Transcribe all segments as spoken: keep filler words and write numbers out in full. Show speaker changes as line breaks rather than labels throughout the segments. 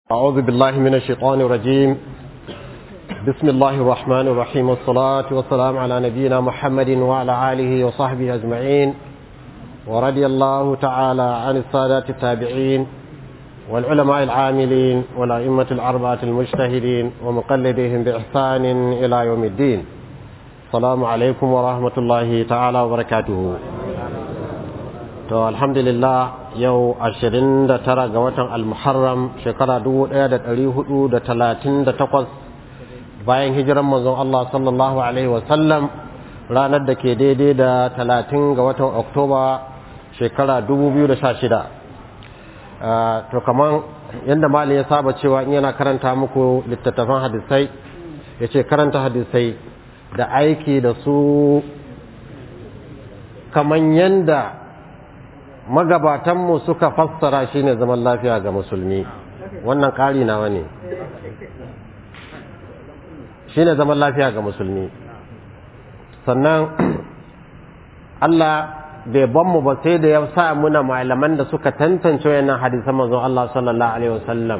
أعوذ بالله من الشيطان الرجيم. بسم الله الرحمن الرحيم، والصلاة والسلام على نبينا محمد وعلى آله وصحبه أجمعين، ورضي الله تعالى عن السادات التابعين والعلماء العاملين والأئمة الأربعة المجتهدين ومقلديهم بإحسان إلى يوم الدين. السلام عليكم ورحمة الله تعالى وبركاته. To alhamdulillah yau ashirin da tara ga watan al-Muharram shekara dubu ɗaya da ɗari hudu da talatin da takwas bayan hijiran manzon Allah sallallahu alaihi wasallam, ranar da ke daidai da talatin ga watan Oktoba shekara dubu biyu da sha shida. To kaman yadda mali ya saba cewa in yana karanta muku littattafan hadisai, ya ce karanta hadisai da aiki da su kaman yadda magabatanmu suka fassara shi ne zaman lafiya ga musulmi. Wannan ƙari nawa ne, shi ne zaman lafiya ga musulmi. Sannan Allah bai banmu ba sai da ya sa muna malaman da suka tantance wayannan hadisan manzon Allah sallallahu alaihi wasallam,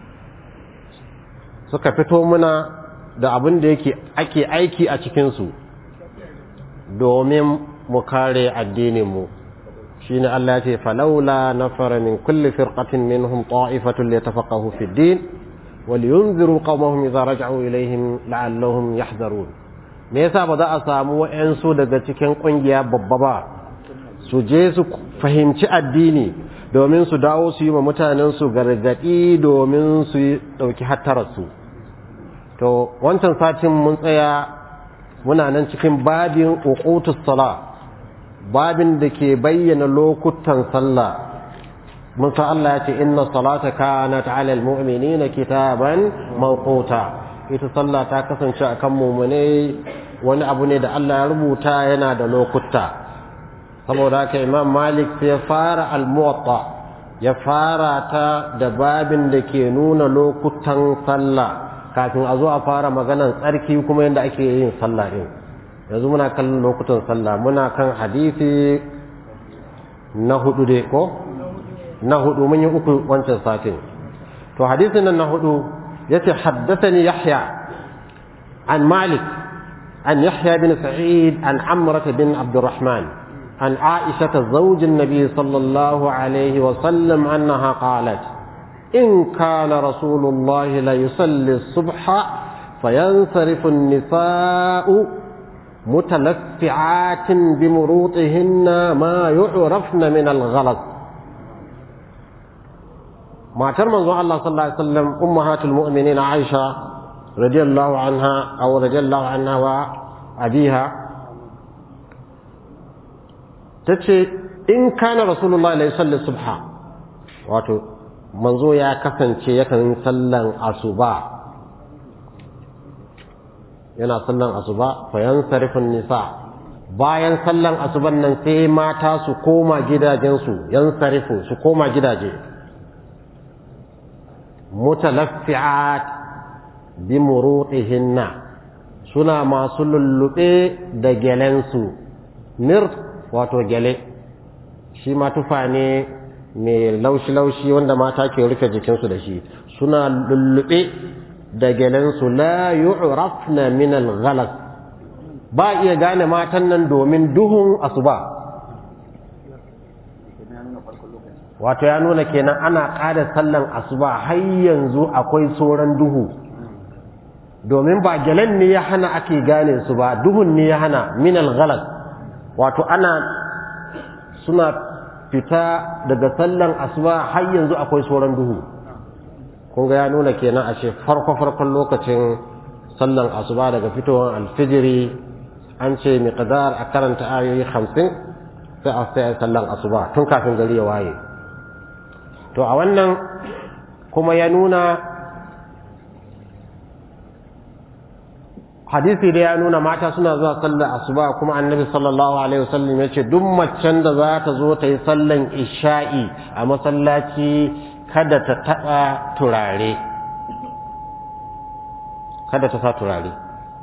suka fito muna da abin da yake ake aiki a cikinsu domin mu kare addininmu. shine Allah ya ce falawla nafara min kulli firqatin minhum ta'ifatun liyatafaqahu fi ad-din wa liyunziru qaumahum idza raja'u ilayhim la'allahum yahdharun. Me yasa ba za a samu wayansu daga cikin kungiya babba ba su je su fahimci addini domin su dawo su yi wa mutanen su gargadi domin su dauki hattararsu. To wancan satin mun tsaya muna nan cikin babin uqutus salat, babin da ke bayyana lokutan sallah. mun san Allah ya ce inna salata kanat 'ala al-mu'minina kitaban mawquta. ita sallah ta kasance akan mu'mine wani abu ne da Allah ya rubuta yana da lokuta. saboda haka Imam Malik sai ya fara al-Muwatta, ya fara ta da babin da ke nuna lokutan sallah kafin a zo a fara maganar tsarki kuma yadda ake yin sallah din. yanzu muna kan lokutan sallah, muna kan hadisi na hudu dai ko na hudu, mun yi uku wancan satin. to hadisin nan na hudu yace haddathani Yahya an Malik an Yahya bin Sa'id an Amrah bin Abdurrahman an Aisha zawj an-nabi sallallahu alayhi wa sallam annaha qalat in kana rasulullah la yusalli as-subha fayansarifu an-nisaa'u متلفعات بمروطهن ما يعرفن من الغلط. ما ترمز الله صلى الله عليه وسلم أمهات المؤمنين عائشة رضي الله عنها أو رضي الله عنها وأبيها تتشي إن كان رسول الله لا يصلي الصبح، واتو منزو يا كفن شي يكن صلى الصبح، yana sallan asuba fa yansarifun nisa, bayan sallan asuban nan sai mata su koma gidajensu, yansarifu su koma gidaje, mutalaffi'at bi murutihinna, suna masu lullube da gelensu. mir wato gele shi ma tufa ne mai laushi-laushi wanda mata ke rufe jikinsu da shi, suna lullube da gelensu. la yu'rafna min al-ghalas, ba iya gane matan nan domin duhun asuba. wato ya nuna kenan ana ƙara sallan asuba har yanzu akwai sauran duhu, domin ba gelen ne ya hana ake gane su ba, duhun ne ya hana. min al-ghalas wato ana suna fita daga sallan asuba har yanzu akwai sauran duhu. kun ga ya nuna kenan ashe farko farkon lokacin sallan asuba daga fitowar alfijiri an ce miqdar a karanta ayoyi hamsin sai a sai sallan asuba tun kafin gari ya waye. to a wannan kuma ya nuna hadisi da ya nuna mata suna zuwa sallar asuba, kuma annabi sallallahu alaihi wasallam ya ce duk macen da za ta zo ta yi sallan isha'i a masallaci kada ta taɓa turare, kada ta sa turare.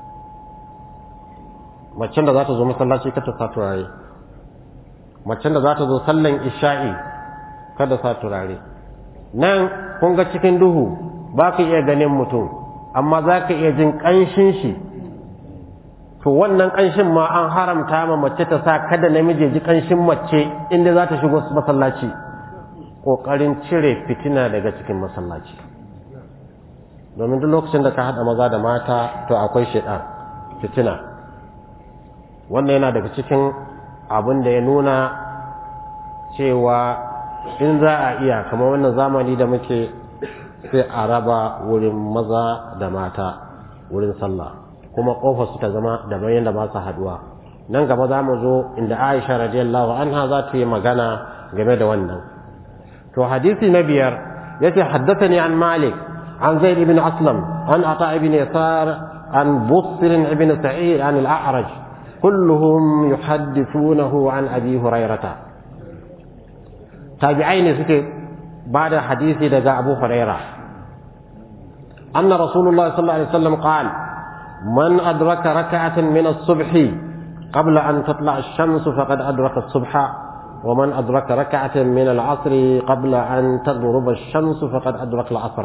macen da za ta zo masallaci kada ta sa turare, macen da za ta zo sallan isha'i kada sa turare. nan kun ga cikin duhu ba ka iya ganin mutum amma za ka iya jin ƙanshin shi, to wannan ƙanshin ma an haramta ma mace ta sa kada namiji ji ƙanshin mace inda za ta shigo masallaci. Ƙoƙarin cire fitina daga cikin masallaci, domin duk lokacin da ka haɗa maza da mata to akwai shaiɗan fitina. Wannan yana daga cikin abin da ya nuna cewa in za a iya kamar wannan zamani da muke sai a raba wurin maza da mata wurin sallah, kuma kofar su ta zama daban yadda ba su haduwa. Nan gaba za mu zo inda Aisha radiyallahu anha za ta yi magana game da wannan. To hadisi na biyar yace haddathani an Malik an Zaid ibn Aslam an Ata ibn Yasar an Busr ibn Sa'id an al-A'raj kulluhum yuhaddithunahu an Abi Hurairah. tabi'ai ne suke ba da hadisi daga Abu Huraira anna Rasulullah sallallahu alaihi wasallam qala man adraka rak'atan min as-subh qabla an tatla' ash-shams faqad adraka as-subha wa man adraka rak'atan min al-'asr qabla an taghrub ash-shams faqad adraka al-'asr.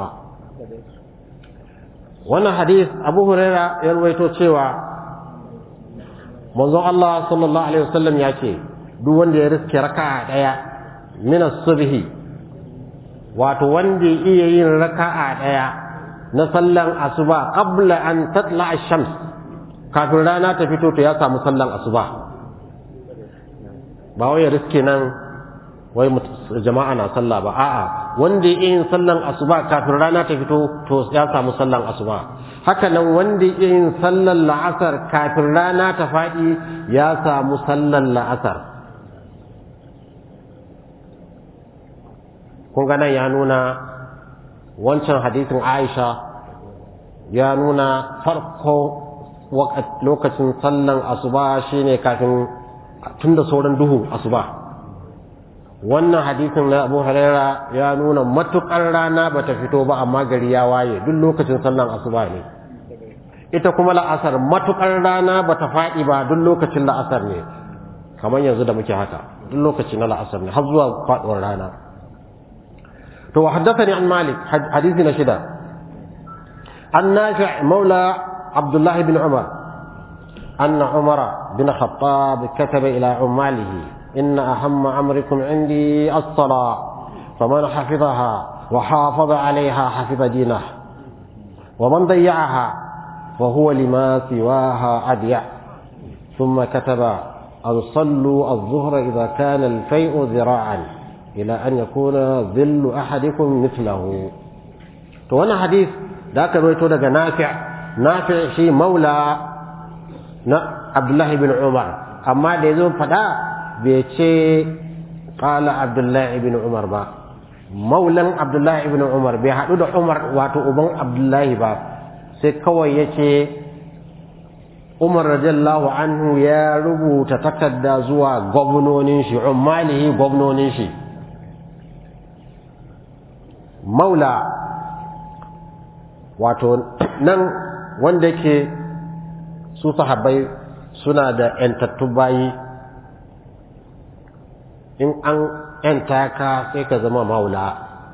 wannan hadis Abu Huraira ya rawaito cewa manzo Allah sallallahu alaihi wasallam ya ce duk wanda ya riske raka'a daya min as-subhi, wato wanda iya yin raka'a daya na sallan asuba qabla an tatla ash-shams, kafin rana ta fito to ya samu sallan asuba. Ba wai riske nan wai jama'a na sallah ba, a'a wanda iya yin sallan asuba kafin rana ta fito to ya samu sallan asuba. Haka nan wanda iya yin sallan la'asar kafin rana ta fadi ya samu sallan la'asar. kun ga nan ya nuna wancan hadisin Aisha ya nuna farko lokacin sallan asuba shine kafin tunda sauran duhu asuba. wannan hadisin na Abu Huraira ya nuna matukar rana bata fito ba amma gari ya waye duk lokacin sallan asuba ne. ita kuma la'asar matukar rana bata fadi ba duk lokacin la'asar ne, kamar yanzu da muke haka duk lokacin na la'asar ne har zuwa faduwar rana. تو حدثني عن مالك حديثنا شدا النافع مولى عبد الله بن عمر أن عمر بن الخطاب كتب إلى عماله إن أهم أمركم عندي الصلاة فمن حفظها وحافظ عليها حفظ دينه ومن ضيعها فهو لما سواها أديع ثم كتب أن صلوا الظهر إذا كان الفيء ذراعا إلى أن يكون ظل أحدكم مثله. تو وانا حديث ذاك رويته دغ نافع نافع شي مولى عبد الله بن عمر أما da yazo fada bai ce qala Abdullah ibn Umar ba, maulan Abdullah ibn Umar bai hadu da Umar wato uban Abdullah ba, sai kawai yace Umar radiyallahu anhu ya rubuta takarda zuwa gwamnonin shi, ummalihi gwamnonin shi. maula wato nan wanda ke su sahabbai suna da ‘yantattu bayi, in an ‘yanta ka sai ka zama maula.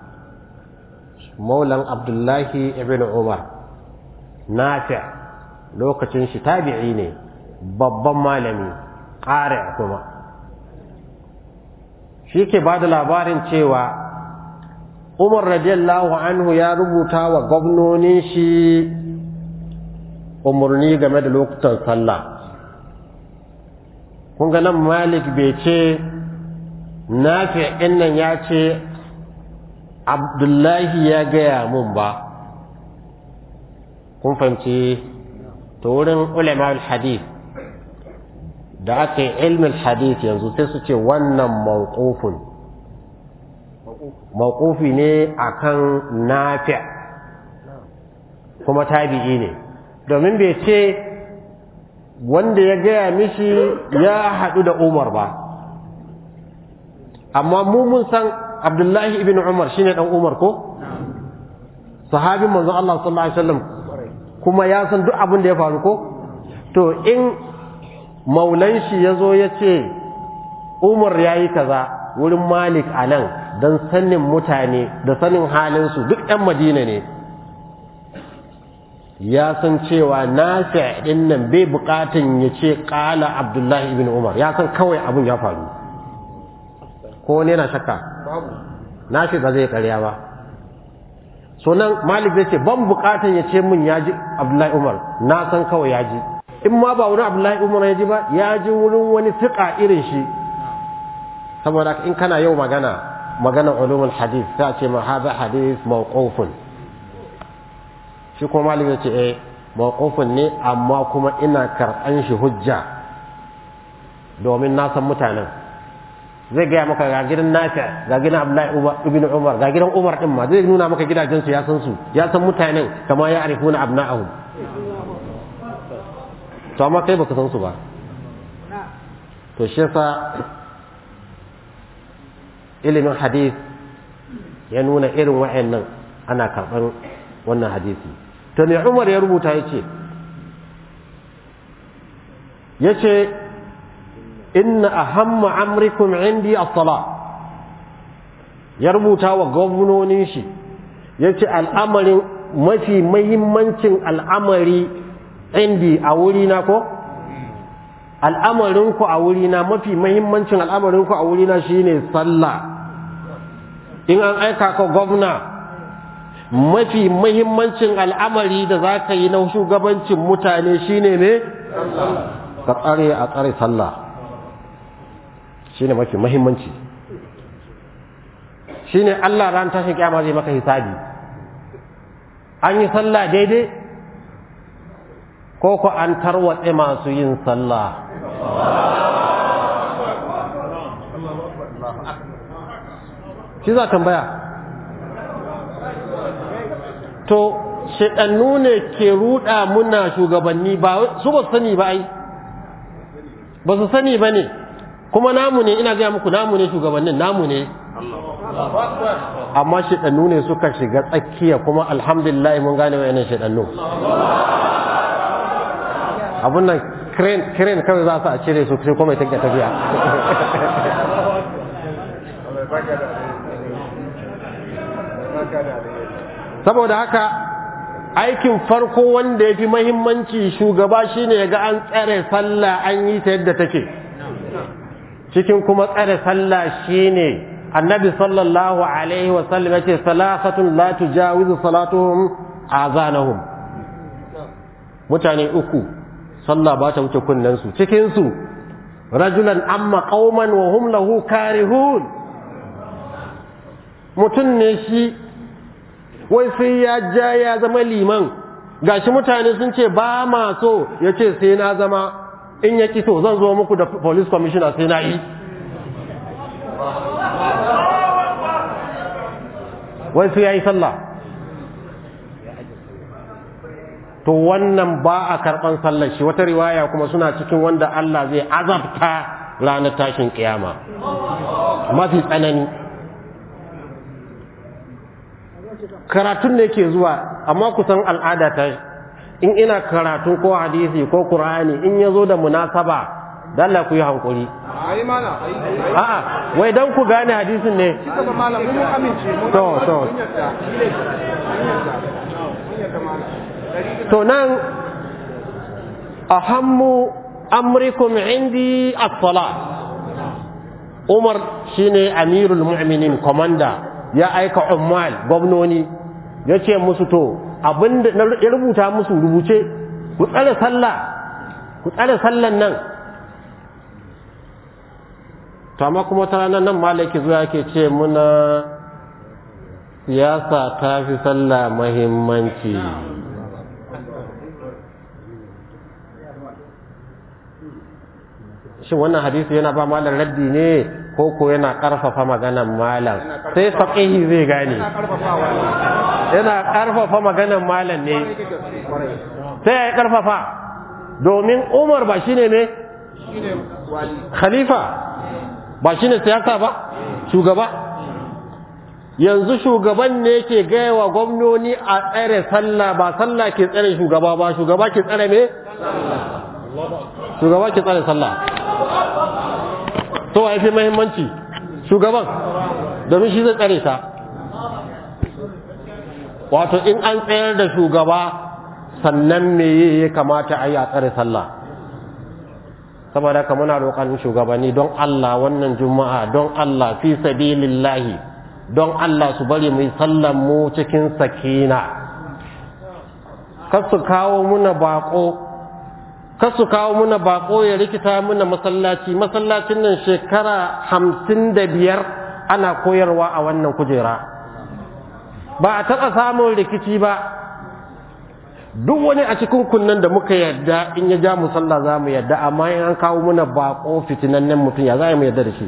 Maulan Abdullahi ibn Umar Nafi' lokacin shi tabi'i ne, babban malami ƙari kuma shi ke ba da labarin cewa Umar radiyallahu anhu ya rubuta wa gwamnonin shi umarni game da lokutan sallah. kun ga nan Malik bai ce Nafi' ɗin nan ya ce Abdullahi ya gaya mun ba. kun fahimci ta wurin ulama al-hadith da aka yi ilmin hadith yanzu sai su ce wannan mawqufun mawqufi ne akan Nafi' kuma tabi'i ne, domin bai ce wanda ya gaya mishi ya haɗu da Umar ba. amma mu mun san Abdullahi ibn Umar shine dan Umar ko sahabin manzon Allah sallallahu alaihi wasallam, kuma ya san duk abin da ya faru ko. to in maulan shi yazo ya ce Umar yayi kaza wurin Malik anan dan sanin mutane da sanin halin su duk ɗan Madina ne, ya san cewa Nafi' din nan bai bukatun ya ce qala Abdullahi ibn Umar, ya san kawai abun ya faru. Ko ne na shakka babu, Nafi' ba zai ƙarya ba. So nan Malik zai ce ban bukatun ya ce mun ya ji Abdullahi Umar, na san kawai ya ji. In ma ba wurin Abdullahi Umar ya ji ba, ya ji wurin wani fiqa irin shi. Saboda in kana yau magana magana ulumul hadith sai a ce ma hadha hadith mawqufun. Shi kuma Malik ya ce eh mawqufun ne, amma kuma ina karɓan shi hujja domin na san mutanen. Zai gaya maka ga gidan Nafi', ga gidan Abdullahi ibn Umar, ga gidan Umar din ma zai nuna maka gidajen su ya san su, ya san mutanen kama ya arifuna abna'ahum. To amma kai baka san su ba. To shi yasa ilimin hadith ya nuna irin wa'annan ana karɓan wannan hadisi. To me Umar ya rubuta yace yace inna ahamma amrikum indi as-salah. Ya rubuta wa gwamnonin shi yace al'amarin mafi muhimmancin al'amari indi a wurina ko al'amarin ku a wurina mafi muhimmancin al'amarin ku a wurina shine sallah. In an aika ka gwamna, mafi muhimmancin al'amari da za ka yi na shugabancin mutane shine ne ka tsare a tsare sallah, shine mafi muhimmanci. Shine Allah ran tashin kiyama zai maka hisabi, an yi sallah daidai ko ko an tarwatse masu yin sallah. Shi za tambaya. To shedannu ne ke ruda muna shugabanni, ba su ba sani ba ai ba su sani ba ne, kuma namu ne, ina gaya muku namu ne shugabannin, namu ne, amma shedannu ne suka shiga tsakiya, kuma alhamdulillah mun gane wayannan shedannu. Abun nan crane crane kawai za su a cire su sai kuma ita ke tafiya. Saboda haka aikin farko wanda ya fi mahimmanci shugaba shine ya ga an tsare sallah, an yi ta yadda take. Cikin kuma tsare sallah shine annabi sallallahu alaihi wa sallam yace salasatun la tujawizu salatuhum azanahum. Mutane uku sallah ba ta wuce kunnen su. Cikin su rajulan amma qauman wa hum lahu karihun. Mutun ne shi wai sai ya ja ya zama liman, gashi mutane sun ce ba ma so, ya ce sai na zama, in ya ki to zan zo muku da police commissioner sai na yi. Wai sai ya yi sallah. To wannan ba a karɓan sallar shi. Wata riwaya kuma suna cikin wanda Allah zai azabta ranar tashin kiyama mafi tsanani. Karatun ne ke zuwa, amma kusan al'ada ta in ina karatun ko hadisi ko Qur'ani in ya zo da munasaba, dan Allah ku yi hankuri. Ai mana, a'a, wai dan ku gane hadisin ne. Kika ba malam mun amince mun. To to. To nan ahammu amrikum indi as-salat. Umar shine amirul mu'minin, komanda, ya aika ummal gwamnoni, ya ce musu to abinda ya rubuta musu rubuce, ku tsare sallah, ku tsare sallan nan. To amma kuma ta ranar nan malaki zuwa yake ce muna siyasa ta fi sallah muhimmanci. Shin wannan hadisi yana ba malam raddi ne ko ko yana karfafa maganan malam? Sai faqihi zai gane. Yana karfafa maganan malam ne. Sai ya karfafa domin Umar ba shine ne khalifa, ba shine siyasa ba, shugaba. Yanzu shugaban ne ke gaya wa gwamnoni a tsare sallah, ba sallah ke tsare shugaba ba, shugaba ke tsare me? Shugaba ke tsare sallah. To ai fi muhimmanci shugaban, domin shi zai tsare ta. Wato in an tsayar da shugaba sannan me ya kamata a yi a tsare sallah. Saboda ka muna roƙon shugabanni don Allah wannan juma'a don Allah fi sabilillahi don Allah su bari mu yi sallan mu cikin sakina, kar su kawo muna bako kar su kawo muna bako ya rikita muna masallaci. Masallacin nan shekara hamsin da biyar ana koyarwa a wannan kujera, ba a taɓa samun rikici ba. Duk wani a cikin kunnan da muka yadda in ya ja mu sallah za mu yadda, amma in an kawo muna bako fitinannen mutum ya za mu yadda da shi?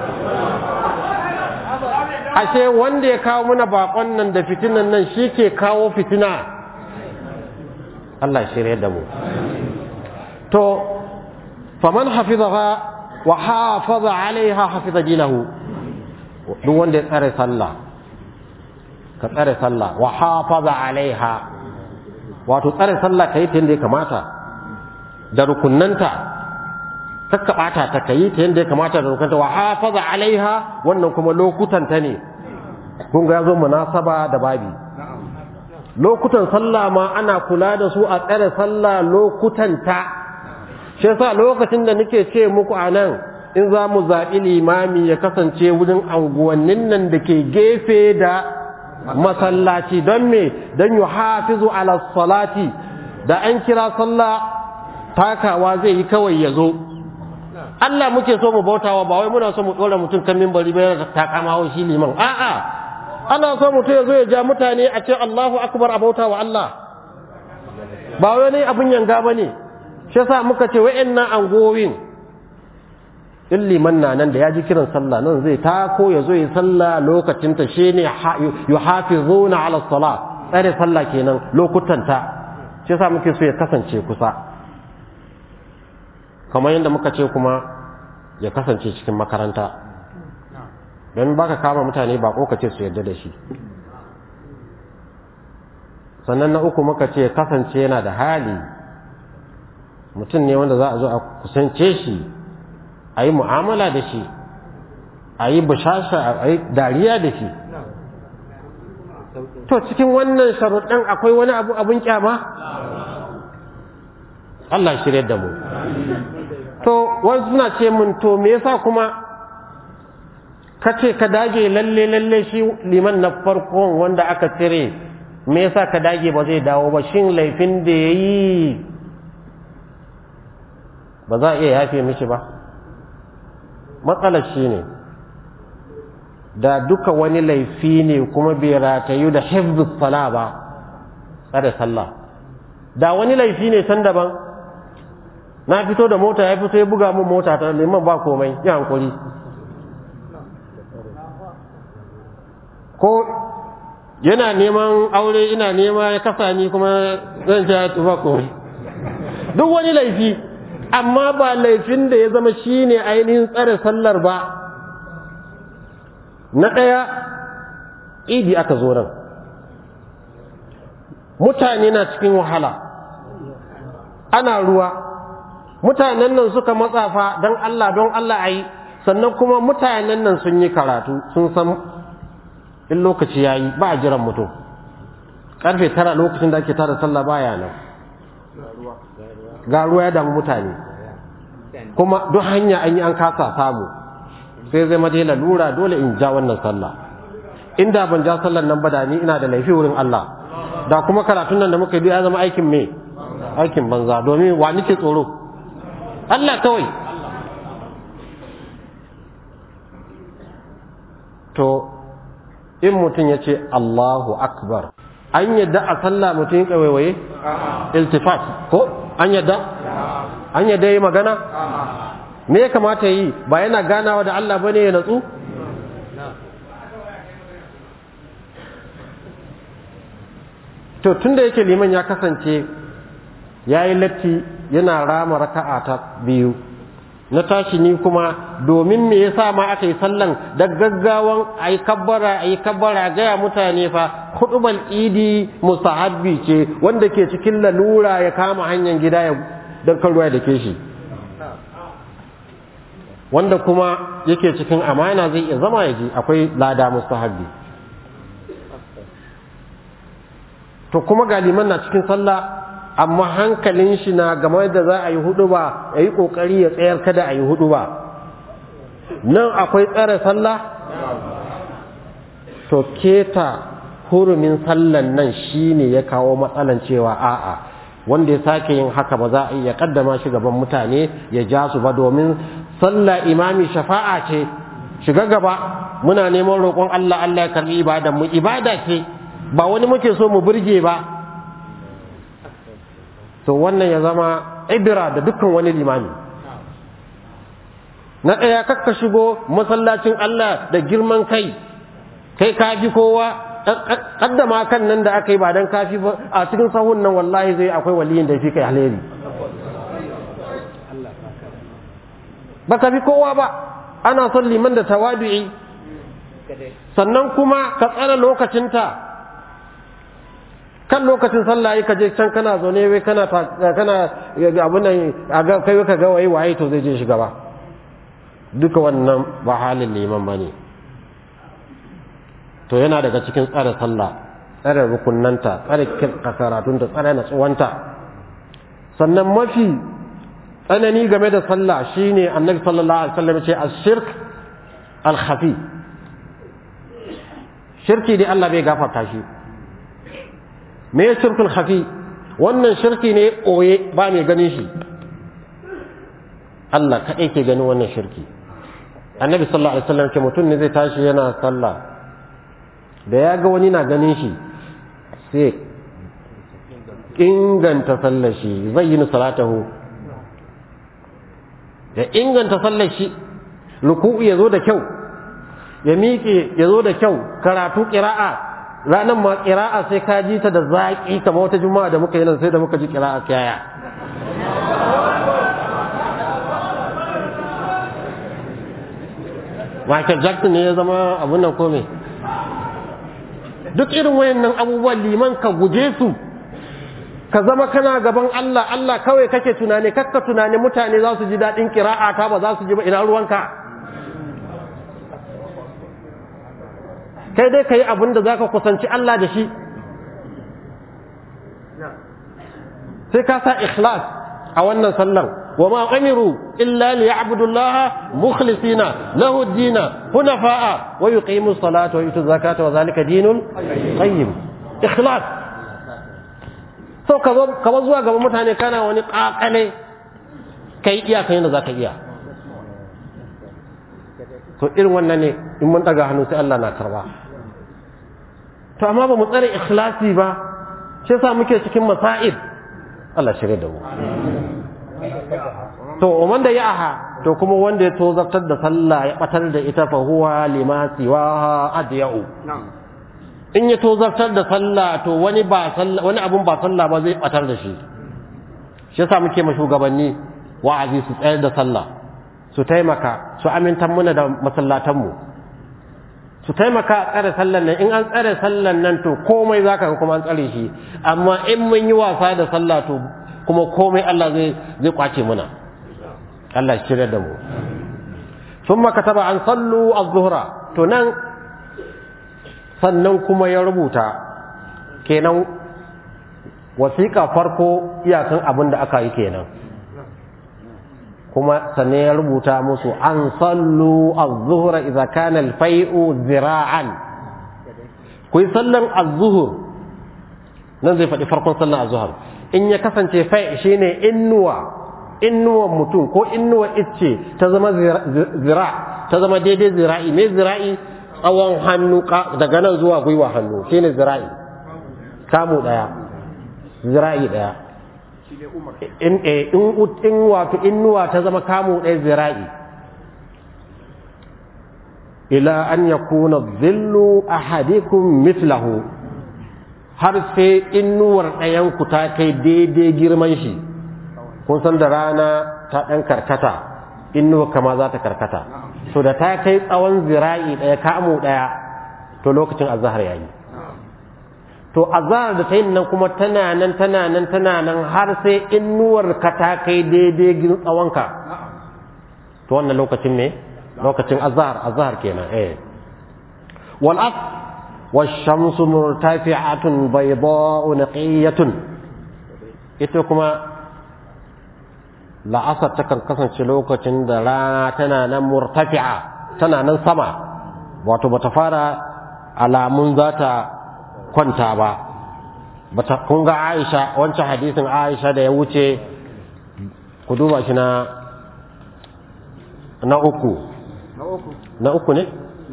Ashe wanda ya kawo muna bakon nan da fitinan nan shi ke kawo fitina. Allah shirye da mu. To faman hafizaha wa hafaza alaiha hafiza dinahu. Duk wanda ya tsare sallah, ka tsare sallah wa hafaza alaiha, wato tsare sallah kai ta yadda ya kamata da rukunnanta, kakka bata ta kai ta yadda ya kamata da rukunnanta. Wa hafaza alaiha wannan kuma lokutan ta ne, kun ga yazo munasaba da babi. Lokutan sallah ma ana kula da su a tsare sallah lokutan ta. Shi yasa lokacin da nake ce muku anan, in za mu zaɓi limami ya kasance wurin anguwannin nan da ke gefe da masallaci, don me? Don yi hafizu ala salati, da an kira sallah takawa zai yi kawai ya zo. Allah muke so mu bautawa, ba wai muna so mu ɗora mutum kan mimbari bai takama shi liman. A'a, ana so mutum ya zo ya ja mutane a ce Allahu akbar a bautawa Allah, ba wai ne abin yanga ba ne. Shi yasa muka ce wa'annan angowin in liman na nan da ya ji kiran sallah nan zai tako ya zo ya sallah lokacin ta shine yuhafizuna ala salat, tsare sallah kenan lokutan ta. Shi yasa muke so ya kasance kusa, kamar yadda muka ce kuma ya kasance cikin makaranta, don baka kama mutane ba ko ka ce su yarda da shi. Sannan na uku muka ce kasance yana da hali, mutum ne wanda za a zo a kusance shi, a yi mu'amala da shi, a yi bashasha, a yi dariya da shi. To cikin wannan sharuɗin akwai wani abu abin kyama? Allah shirye da mu. To wasu suna ce mun, to me yasa kuma ka ce ka dage lalle lalle shi liman na farkon wanda aka cire, me yasa ka dage ba zai dawo ba? Shin laifin da ya yi ba za a iya yafe mishi ba? Matsalar shi ne, da duka wani laifi ne kuma bai ratayu da hifzus sala ba, tsare sallah. Da wani laifi ne can daban, na fito da mota ya fito ya buga mun mota ta liman ba komai, ya hankuri. Ko yana neman aure ina nema ya kasa ni kuma zan ja ba komai. Duk wani laifi, amma ba laifin da ya zama shi ne ainihin tsare sallar ba. Na ɗaya, idi aka zo nan, mutane na cikin wahala, ana ruwa, mutanen nan suka matsafa don Allah don Allah a yi, sannan kuma mutanen nan sun yi karatu, sun san in lokaci ya yi ba a jiran mutum. Ƙarfe tara lokacin da ake tara sallah baya nan, ga ruwa ya damu mutane, kuma duk hanya an yi an kasa samu, sai zai madai lalura dole in ja wannan sallah. Inda ban ja sallar nan ba da ni ina da laifi wurin Allah, da kuma karatun nan da muka yi ya zama aikin me aikin banza, domin wa nake tsoro? Allah kawai. To in mutum ya ce Allahu akbar, an yadda a sallah mutum ya kawaiwaye iltifat ko an yadda an yadda yi magana? Me ya kamata yi? Ba yana ganawa da Allah bane ya natsu? To tunda yake liman ya kasance ya yi latti yana rama raka'a ta biyu, na tashi ni kuma domin me yasa ma aka yi sallan da gaggawan ayi kabbara ayi kabbara gaya mutane fa khutbal idi mustahabbi ce, wanda ke cikin lalura ya kama hanyar gida ya dan karuwa da ke shi, wanda kuma yake cikin amana zai iya zama ya ji akwai lada mustahabbi. To kuma ga liman na cikin sallah amma hankalin shi na game da za a yi hudu ba ya yi ƙoƙari ya tsayar kada a yi hudu ba, nan akwai tsare sallah? To keta hurumin sallan nan shine ya kawo matsalan cewa a'a wanda ya sake yin haka ba za a iya kaddama shi gaban mutane ya ja su ba, domin sallah imami shafa'a ce. Shiga gaba muna neman roƙon Allah Allah ya karbi ibadan mu, ibada ce ba wani muke so mu burge ba. To wannan ya zama ibra da dukkan wani limami. Na ɗaya kakka shigo masallacin Allah da girman kai, kai kafi kowa, kaddama kan nan da aka yi ba dan kafi ba a cikin sahun nan wallahi zai akwai waliyin da fi kai alheri. Ba ka fi kowa ba, ana son liman da tawadu'i, sannan kuma ka tsara lokacinta. Kan lokacin sallah ka je can kana zaune wai kana kana abun nan kai ka ga waye waye to zai je shiga ba, duka wannan ba halin liman bane. To yana daga cikin tsare sallah, tsare rukunnanta, tsare karatunta, tsare natsuwanta. Sannan mafi tsanani game da sallah shine annabi sallallahu alaihi wasallam ce ash-shirk al-khafi. Shirki dai Allah bai gafarta shi. Me ya shirkul khafi? Wannan shirki ne oye ba mai ganin shi, Allah kaɗai ke ganin wannan shirki. Annabi sallallahu alaihi wasallam ce mutum ne zai tashi yana sallah, da ya ga wani na ganin shi sai inganta sallar shi, zai yi salatahu, ya inganta sallar shi, ruku'u ya zo da kyau, ya miƙe ya zo da kyau, karatu ƙira'a ranar ma ƙira'a sai ka ji ta da zaƙi kamar wata juma'a da muka yi nan sai da muka ji ƙira'a kyaya. Michael Jackson ne ya zama abun nan kome. Duk irin wayannan abubuwan liman ka guje su, ka zama kana gaban Allah, Allah kawai kake tunani, kakka tunani mutane za su ji daɗin ƙira'a ta ba za su ji ba, ina ruwanka. Kai dai ka yi abin da za ka kusanci Allah da shi, sai ka sa ikhlas a wannan sallan. Wa ma umiru illa li ya'budu Allah mukhlisina lahu ad-dina hunafa'a wa yuqimu as-salata wa yutu az-zakata wa zalika dinul qayyim. Ikhlas. So ka zo ka zuwa gaban mutane kana wani kakale kai iya kai da zaka iya. To irin wannan ne in mun daga hannu sai Allah na karba. To amma ba mu tsare ikhlasi ba, shi yasa muke cikin masa'ib. Allah shirye da mu. To wanda ya aha, to kuma wanda ya tozartar da sallah ya batar da ita fa huwa lima siwaha adya'u. In ya tozartar da sallah to wani ba sallah wani abun ba sallah ba zai batar da shi. Shi yasa muke ma shugabanni wa'azi su tsayar da sallah, su taimaka, su amintan muna da masallatan mu. Su taimaka a tsare sallan nan, in an tsare sallan nan to komai za ka kuma an tsare shi, amma in mun yi wasa da sallah to kuma komai Allah zai zai kwace muna. Allah shi shirya da mu. Summa kataba an sallu az-zuhra, to nan sannan kuma ya rubuta kenan wasiƙa farko iyakan abin da aka yi kenan. Kuma sannan ya rubuta musu an sallu az-zuhra idza kana al-fai'u zira'an. Ku yi sallan az-zuhur, nan zai faɗi farkon sallan az-zuhur. In ya kasance fai shine innuwa, innuwan mutum ko innuwa icce ta zama zira, ta zama daidai zira'i. Me zira'i? Tsawon hannu daga nan zuwa gwiwa hannu shine zira'i. Kamu daya, zira'i daya. In in wato innuwa ta zama kamu ɗaya zira'i, ila an yakuna dhillu ahadikum mithlahu, har sai innuwar ɗayan ku ta kai daidai girman shi. Kun san da rana ta ɗan karkata, innuwa kama za ta karkata, so da ta kai tsawon zira'i ɗaya kamu ɗaya to lokacin azhar yayi. To azhar da ta yin nan kuma tana nan tana nan tana nan har sai innuwar ka ta kai daidai gin tsawonka, to wannan lokacin ne lokacin azhar azhar kenan. eh wal af wash-shamsu murtafi'atun bayda'u naqiyatun, ita kuma la'asar takan kasance lokacin da rana tana nan murtafi'a tana nan sama wato bata fara alamun za ta kwanta ba bata kun ga Aisha wancan hadisin Aisha da ya wuce ku duba shi na na uku
na uku
na uku ne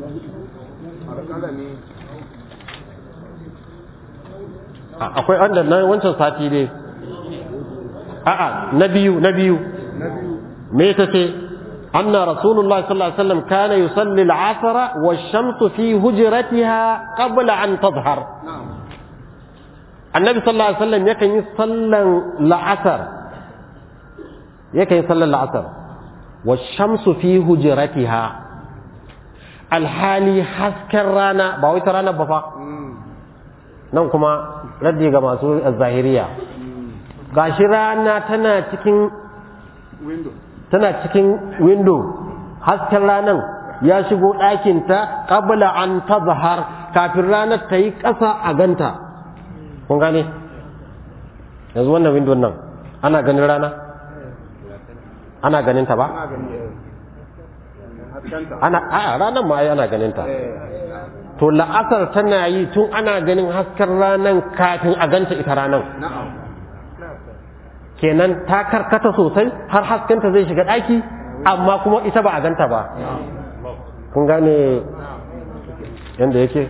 akwai wanda na wancan sati ne a'a na biyu na biyu me ta ce anna rasulullahi sallallahu alaihi wasallam kana yusalli al-'asr wash-shamsu fi hujratiha qabla an tadhhar annabi sallallahu alaihi wasallam yakan yi sallan la'asar yakan yi sallan la'asar wash-shamsu fi hujratiha alhali hasken rana ba wai ta rana ba fa nan kuma raddi ga masu zahiriya gashi rana tana cikin
window
tana cikin window hasken ranan ya shigo ɗakinta qabla an tazhar kafin ranar ta yi ƙasa a ganta kun gane yanzu wannan window nan ana ganin rana ana ganin ta ba ana a ranar ma ai ana ganin ta to la'asar tana yi tun ana ganin hasken ranan kafin a ganta ita ranan kenan ta karkata sosai har haskenta zai shiga ɗaki amma kuma ita ba a ganta ba kun gane yadda yake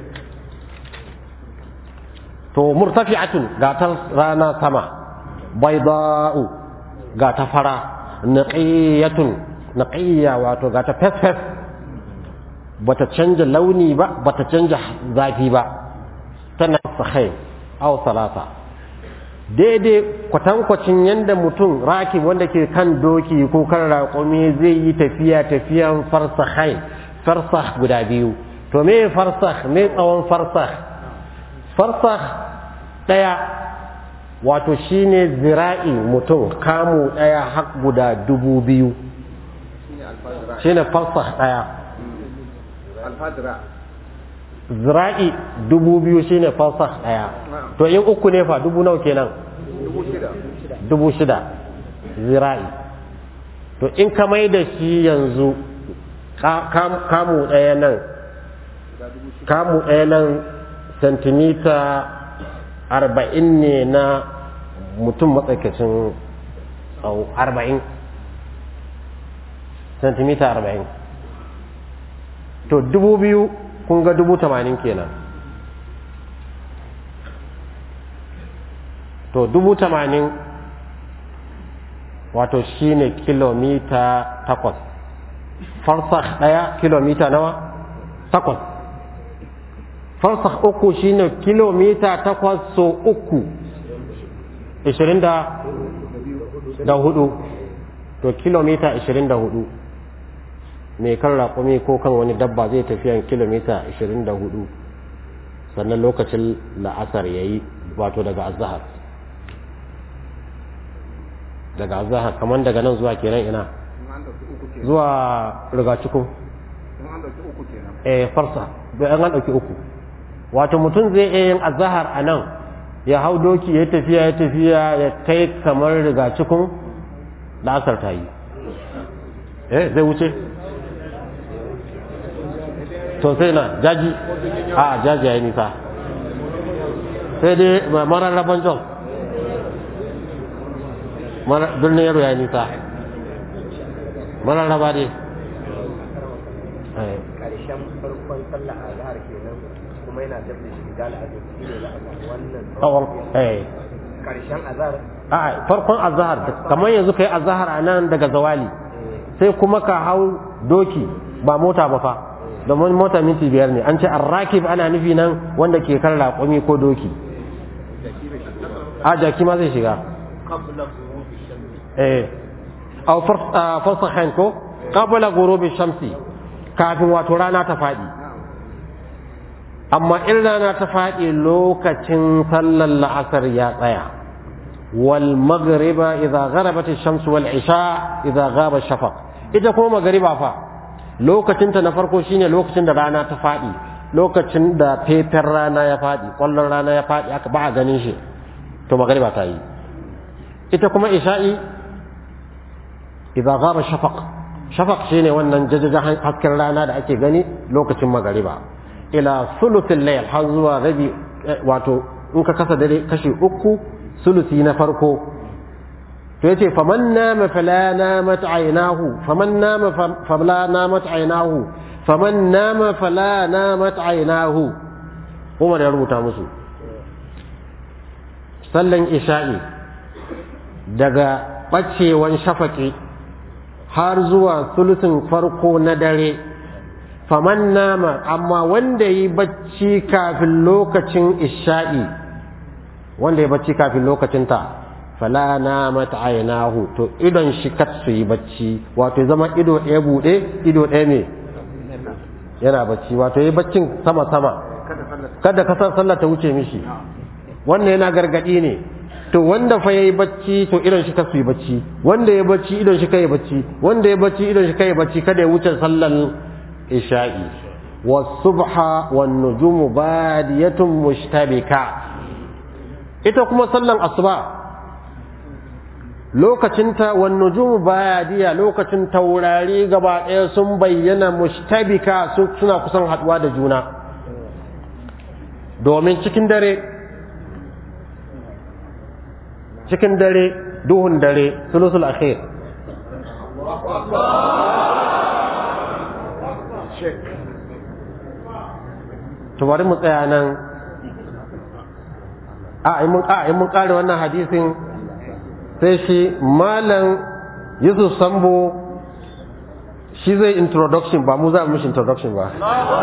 to murtafi'atun ga ta rana sama bayda'u ga ta fara naqiyatun naqiya wato ga ta fes-fes bata canja launi ba bata canja zafi ba tana sahi aw salasa daidai kwatankwacin yanda mutum rakib wanda ke kan doki ko kan raƙumi zai yi tafiya tafiyan farsahai farsah guda biyu to me farsah me tsawon farsah farsah daya wato shine zira'i mutum kamu daya har guda dubu biyu shine farsah daya
alfadra
zira'i dubu biyu shine farsah daya to in uku ne fa dubu nawa kenan
dubu shida
dubu shida zira'i to in ka mai da shi yanzu kamu daya nan kamu daya nan santimita arba'in ne na mutum matsakaicin arba'in santimita arba'in to dubu biyu kun ga dubu tamanin kenan to dubu tamanin wato shine kilomita takwas farsakh daya kilomita nawa takwas farsakh uku shine kilomita takwas so uku ishirin da hudu to kilomita ishirin da hudu mai kan raƙumi ko kan wani dabba zai tafiyan kilomita ishirin da hudu sannan lokacin la'asar ya yi wato daga azahar daga azahar kamar daga nan zuwa kenan ina zuwa rigacikun eh farsa bai an ɗauki uku wato mutum zai iya yin azahar a nan ya hau doki ya tafiya ya tafiya ya kai kamar rigacikun la'asar ta yi eh zai wuce to sai na jaji a jaji ya yi nisa sai dai mararraban jos birnin yaro ya yi nisa mararraba dai
ƙarshen farkon sallah a zahar kenan kuma yana da shi da al'adun shi ne wannan
tsawon eh
ƙarshen azhar
a farkon azhar kamar yanzu kai azhar a nan daga zawali sai kuma ka hau doki ba mota ba fa domin mota minti biyar ne an ce arrakib ana nufi nan wanda ke kan raƙumi ko doki a jaki ma zai shiga eh aw farsahan ko qabla ghurubi shamsi kafin wato rana ta fadi amma in rana ta fadi lokacin sallar la'asar ya tsaya wal maghriba idza gharabat ash-shams wal isha idza ghaba ash-shafaq ita kuma maghriba fa lokacin ta na farko shine lokacin da rana ta fadi lokacin da fefen rana ya fadi kwallon rana ya fadi aka ba a ganin shi to maghriba ta yi ita kuma isha'i idza ghaba shafaq shafaq shine wannan jajajan hasken rana da ake gani lokacin magariba ila sulutul layl har zuwa rabi wato in ka kasa dare kashi uku sulusi na farko to yace faman nama fala namat aynahu faman nama fala namat aynahu faman nama fala namat aynahu Umar ya rubuta musu sallan isha'i daga bacewan shafaqi har zuwa sulusin farko na dare faman nama amma wanda yi bacci kafin lokacin isha'i wanda yi bacci kafin lokacin ta fala namat aynahu to idon shi kat su yi bacci wato zama ido ɗaya bude ido ɗaya ne yana bacci wato yi baccin sama sama kada ka san sallah ta wuce mishi wannan yana gargadi ne to wanda fa yayi bacci to idon shi kat su yi bacci wanda ya bacci idon shi kai bacci wanda ya bacci idon shi kai bacci kada ya wuce sallan isha'i was-subha wan-nujumu badiyatun mushtabika ita kuma sallan asuba lokacinta wan-nujumu badiya lokacin taurari gaba ɗaya sun bayyana mushtabika suna kusan haduwa da juna domin cikin dare cikin dare duhun dare sulusul akhir to bari mu tsaya nan a mun a mun kare wannan hadisin sai shi malam Yusuf Sambo shi zai introduction ba mu za mu mishi introduction ba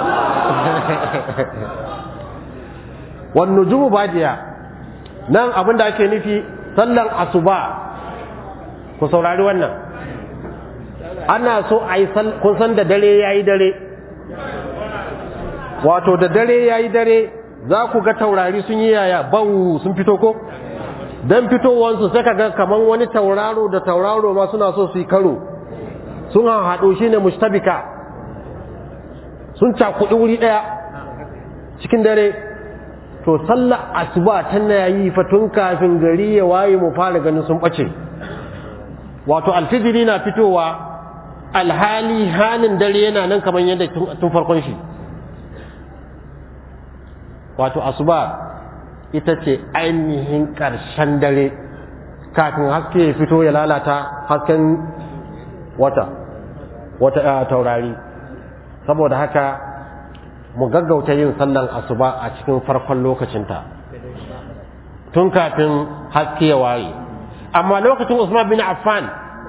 wan nujumu badiya nan abinda ake nufi sallan asuba ku saurari wannan ana so a yi kun san da dare yayi dare wato da dare yayi dare za ku ga taurari sun yi yaya bau sun fito ko dan fitowansu sai ka ga kaman wani tauraro da tauraro ma suna so su yi karo sun haɗo shi ne mustabika sun cakuɗi wuri ɗaya cikin dare to sallar asuba tana yi fatun kafin gari ya waye mu fara ganin sun ɓace wato alfijiri na fitowa alhali hanin dare yana nan kamar yadda tun farkon shi wato asuba ita ce ainihin ƙarshen dare kafin haske ya fito ya lalata hasken wata wata taurari saboda haka mu gaggauta yin sallan asuba a cikin farkon lokacinta tun kafin haske ya waye amma lokacin Usman bin Affan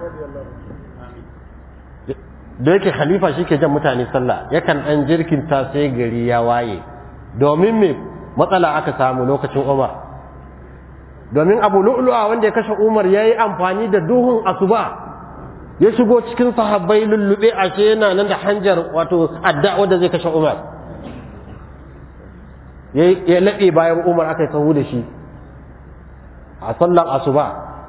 da yake khalifa shi ke jan mutane sallah yakan ɗan jirkinta sai gari ya waye domin me matsala aka samu lokacin Umar domin Abu Lu'lu'a wanda ya kashe Umar yayi amfani da duhun asuba ya shigo cikin sahabbai lullube ashe yana nan da hanjar wato adda wanda zai kashe Umar ya laɓe bayan Umar aka yi sahu da shi a sallar asuba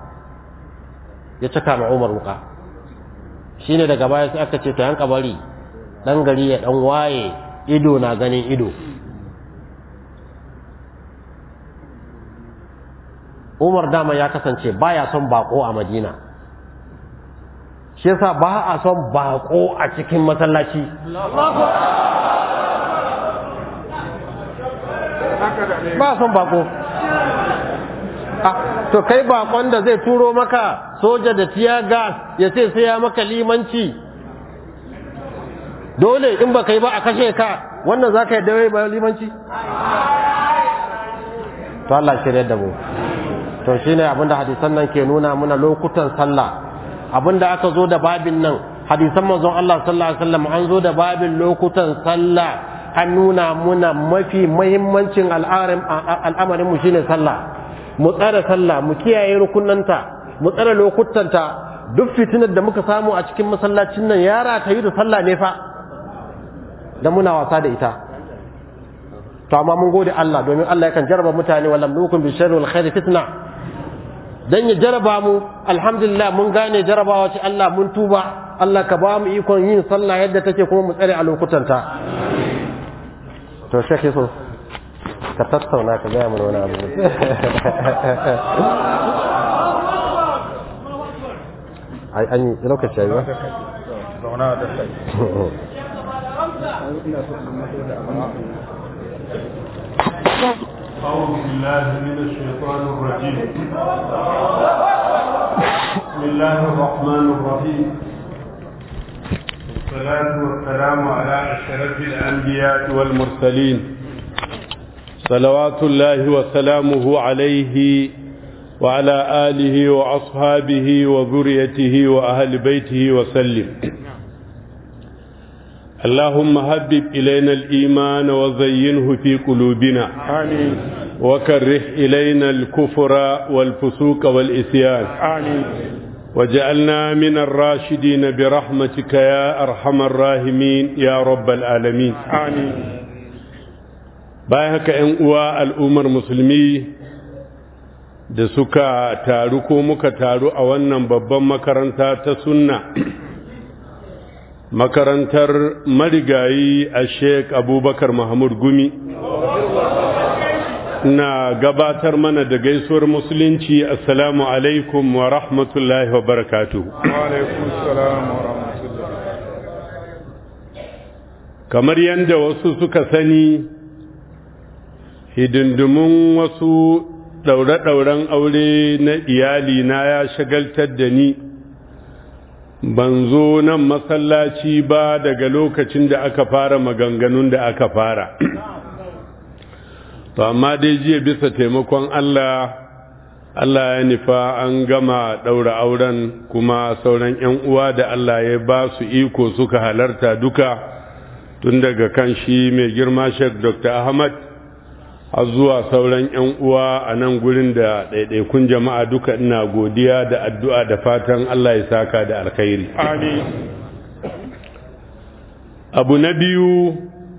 ya cika ma Umar wuka shine daga baya sai aka ce to yan kabari dan gari ya dan waye ido na ganin ido Umar dama ya kasance baya son bako a Madina shi yasa ba a son bako a cikin masallaci ba son bako to kai bakon da zai turo maka soja da tiya gas ya ce sai ya maka limanci dole in ba kai ba a kashe ka wannan za ka yi dawai ba limanci to Allah shirya da mu to shine abinda hadisan nan ke nuna muna lokutan sallah abinda aka zo da babin nan hadisan manzon Allah sallallahu alaihi wasallam an zo da babin lokutan sallah an nuna muna mafi muhimmancin al'amarin mu shine sallah mu tsara sallah mu kiyaye rukunanta mu tsara lokutanta duk fitinar da muka samu a cikin masallacin nan yara ta yi da sallah ne fa da muna wasa da ita to amma mun gode Allah domin Allah yakan jarraba mutane wallam nukum bi sharri wal khair fitna dan ya jaraba mu alhamdulillah mun gane jarabawa ce Allah mun tuba Allah ka ba mu ikon yin sallah yadda take kuma mu tsare a lokutanta to shekhi so ka tattauna ka ga mu wani abu ai an yi lokaci ba
zauna da kai
أعوذ بالله من الشيطان الرجيم بسم الله الرحمن الرحيم والصلاة والسلام على أشرف الأنبياء والمرسلين صلوات الله وسلامه عليه وعلى آله وأصحابه وذريته وأهل بيته وسلم اللهم هبب إلينا الإيمان وزينه في قلوبنا
آمين
وكره إلينا الكفر والفسوق والإسيان
آمين
وجعلنا من الراشدين برحمتك يا أرحم الراحمين يا رب العالمين
آمين
بايهك أنقوى الأمر مسلمي da suka taru ko muka taru a wannan babban makaranta ta sunna makarantar marigayi a Sheikh Abubakar Mahmud Gumi na gabatar mana da gaisuwar musulunci assalamu alaikum wa rahmatullahi wa barakatuhu
wa alaikum assalam wa rahmatullahi
kamar yadda wasu suka sani hidindimun wasu daure-dauren aure na iyali na ya shagaltar da ni ban zo nan masallaci ba daga lokacin da aka fara maganganun da aka fara to amma dai jiya bisa taimakon Allah Allah ya nufa an gama daura auren kuma sauran ƴan uwa da Allah ya ba su iko suka halarta duka tun daga kan shi mai girma Sheikh Doctor Ahmad har zuwa sauran ƴan uwa a nan gurin da ɗaiɗaikun jama'a duka ina godiya da addu'a da fatan Allah ya saka da alkhairi
amin
abu na biyu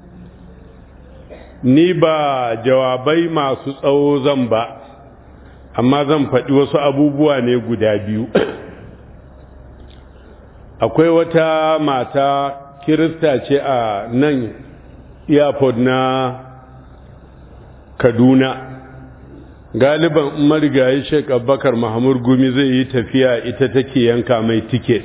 ni ba jawabai masu tsawo zan ba amma zan faɗi wasu abubuwa ne guda biyu akwai wata mata kirista ce a nan airport na Kaduna galiban marigayi Sheikh Abubakar Mahmud Gumi zai yi tafiya ita take yanka mai ticket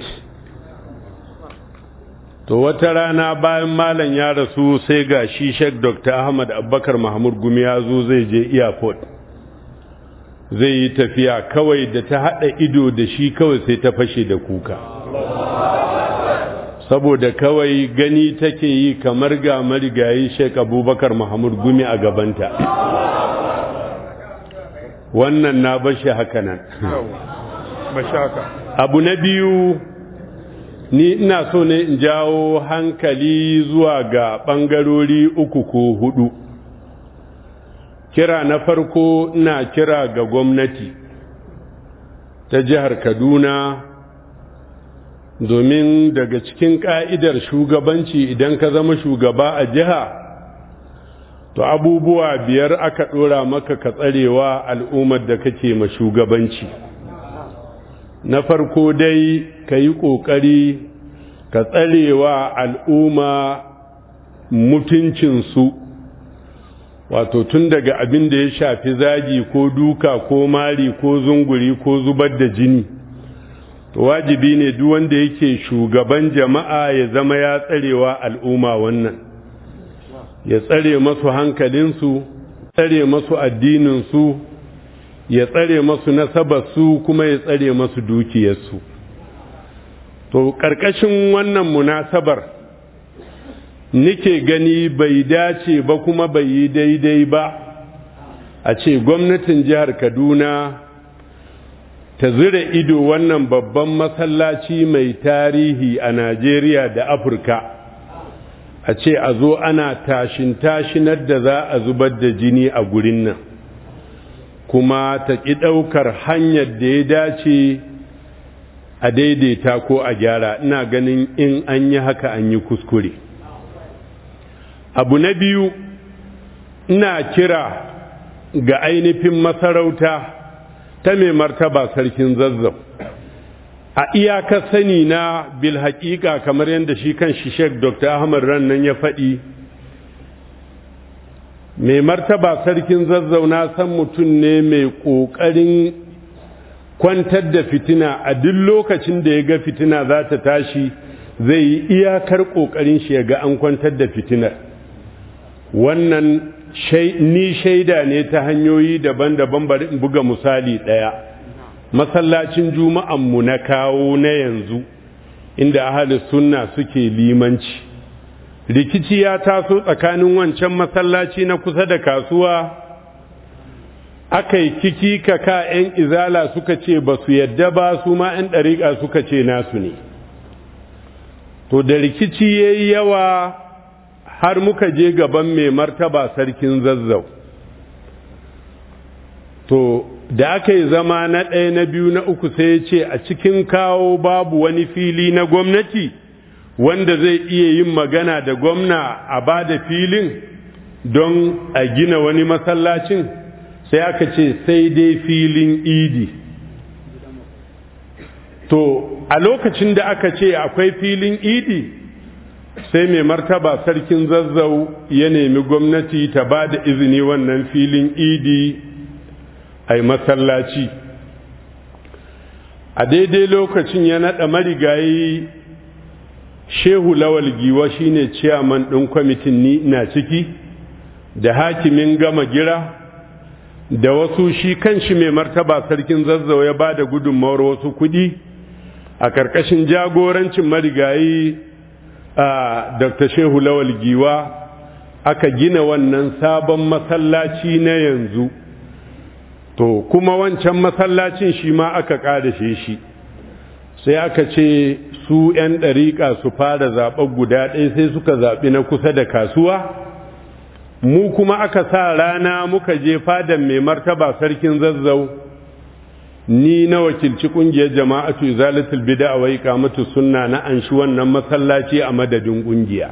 to wata rana bayan malam ya rasu sai ga shi Sheikh Doctor Ahmad Abubakar Mahmud Gumi ya zo zai je airport zai yi tafiya kawai da ta hada ido da shi kawai sai ta fashe da kuka saboda kawai gani take yi kamar ga marigayi Sheikh Abubakar Mahmud Gumi a gabanta wannan na bashi haka nan
bashaka
abu na biyu ni ina so ne in jawo hankali zuwa ga bangarori uku ko hudu kira na farko ina kira ga gwamnati ta jihar Kaduna domin daga cikin ka'idar shugabanci idan ka zama shugaba a jiha to abubuwa biyar aka dora maka ka tsarewa al'ummar da kake ma shugabanci na farko dai ka yi ƙoƙari ka tsarewa al'umma mutuncinsu wato tun daga abin da ya shafi zagi ko duka ko mari ko zunguri ko zubar da jini to wajibi ne duk wanda yake shugaban jama'a ya zama ya tsarewa al'umma wannan ya tsare masu hankalinsu tsare masu addininsu ya tsare masu nasabarsu kuma ya tsare masu dukiyarsu to ƙarƙashin wannan munasabar nike gani bai dace ba kuma bai yi daidai ba a ce gwamnatin jihar Kaduna ta zira ido wannan babban masallaci mai tarihi a Najeriya da Afirka a ce a zo ana tashin tashinar da za a zubar da jini a gurin nan kuma ta ƙi ɗaukar hanyar da ya dace a daidaita ko a gyara ina ganin in an yi haka an yi kuskure abu na biyu ina kira ga ainihin masarauta ta mai martaba sarkin Zazzau a iyaka sani na bil haƙiƙa kamar yadda shi kan shi Sheikh Doctor Ahmad Rannan ya faɗi mai martaba sarkin Zazzau na san mutum ne mai ƙoƙarin kwantar da fitina a duk lokacin da ya ga fitina za ta tashi zai yi iyakar ƙoƙarin shi ya ga an kwantar da fitinar. Wannan ni shaida ne ta hanyoyi daban-daban. Bari in buga misali ɗaya. Masallacin juma'anmu na kawo na yanzu inda ahalus sunna suke limanci, rikici ya taso tsakanin wancan masallaci na kusa da kasuwa, aka yi kiki kaka 'yan izala suka ce ba su yadda ba, su ma 'yan ɗariƙa suka ce nasu ne. To da rikici ya yi yawa har muka je gaban mai martaba sarkin Zazzau. To da aka yi zama na ɗaya na biyu na uku sai ya ce a cikin kawo babu wani fili na gwamnati wanda zai iya yin magana da gwamna a ba da filin don a gina wani masallacin. Sai aka ce sai dai filin idi. To a lokacin da aka ce akwai filin idi, sai mai martaba sarkin Zazzau ya nemi gwamnati ta ba da izini wannan filin idi ai masallaci. A daidai lokacin ya naɗa marigayi Shehu Lawal Giwa shine ciyaman ɗin kwamitin, ni ina ciki, da hakimin Gama Gira da wasu, shi kanshi mai martaba sarkin Zazzau ya ba da gudunmawar wasu kuɗi a ƙarƙashin jagorancin marigayi a Doctor Shehu Lawal Giwa aka gina wannan sabon masallaci na yanzu. To kuma wancan masallacin shi ma aka ƙadashe shi, sai aka ce su 'yan ɗariƙa su fara zaɓen guda ɗaya, sai suka zaɓi na kusa da kasuwa. Mu kuma aka sa rana muka je fadan mai martaba sarkin Zazzau, ni na wakilci ƙungiyar jama'atu izalatul bid'a wa iqamatu sunna na anshi wannan masallaci a madadin ƙungiya.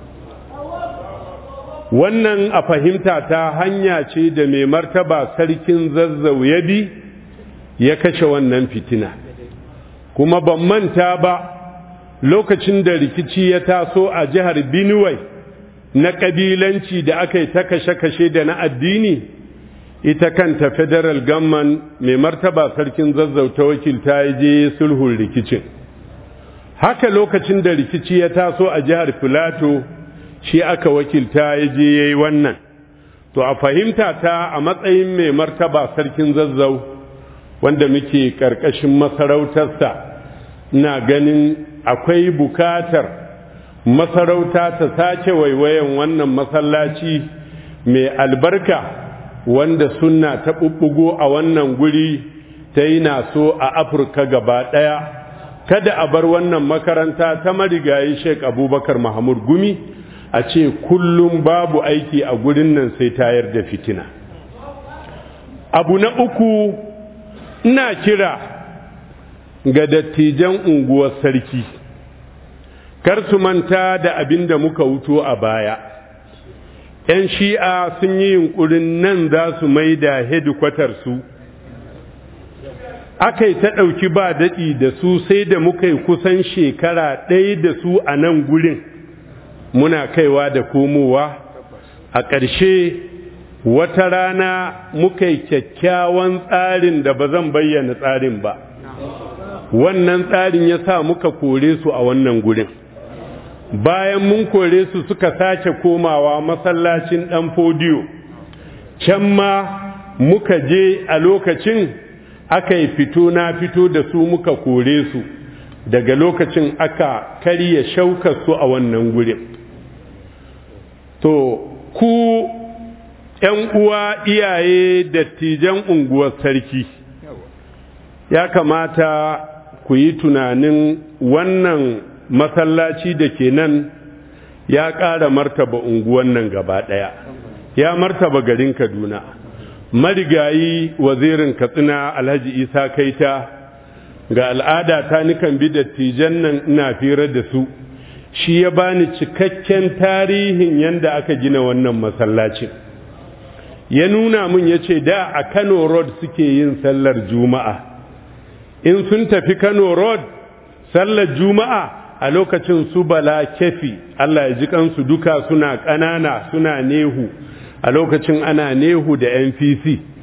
Wannan a fahimta ta hanya ce da mai martaba sarkin Zazzau ya bi ya kashe wannan fitina. Kuma ban manta ba lokacin da rikici ya taso a jihar Benue na kabilanci da aka yi ta kashe-kashe da na addini, ita kanta federal government mai martaba sarkin Zazzau ta wakilta ya je sulhun rikicin. Haka lokacin da rikici ya taso a jihar Filato, shi aka wakilta ya je ya yi wannan. To a fahimta ta a matsayin mai martaba sarkin Zazzau wanda muke ƙarƙashin masarautarsa, na ganin akwai bukatar masarauta ta sake waiwayen wannan masallaci mai albarka wanda sunna ta ɓuɓɓugo a wannan guri ta yi naso a Afirka gaba ɗaya. Kada a bar wannan makaranta ta marigayi Sheikh Abubakar Mahmud Gumi a ce kullum babu aiki a gurin nan sai tayar da fitina. Abu na uku, ina kira ga dattijan unguwar sarki, kar su manta da abin da muka wuto a baya. 'Yan shi'a sun yi yunkurin nan za su mai da hedikwatarsu, aka yi ta ɗauki ba daɗi da su, sai da muka yi kusan shekara ɗaya da su a nan gurin muna kaiwa da komowa. A ƙarshe wata rana muka yi kyakkyawan tsarin da ba zan bayyana tsarin ba. Wannan tsarin ya sa muka kore su a wannan gurin. Bayan mun kore su suka sake komawa masallacin ɗan fodiyo, can ma muka je a lokacin aka yi fito na fito da su muka kore su. Daga lokacin aka karya shaukar su a wannan gurin. To ku ‘yan uwa iyaye dattijan unguwar sarki, ya kamata ku yi tunanin wannan masallaci da ke nan ya ƙara martaba unguwan nan gaba ɗaya, ya martaba garin Kaduna. Marigayi wazirin Katsina Alhaji Isa Kaita, ga al'ada ta nikan bi dattijan nan ina fira da su, shi ya bani cikakken tarihin yanda aka gina wannan masallacin. Ya nuna mun ya ce da a Kano Road suke yin sallar Juma'a, in sun tafi Kano Road sallar Juma'a a lokacin su Bala Kefi, Allah ya ji kansu duka, suna ƙanana suna nehu, a lokacin ana nehu da N P C.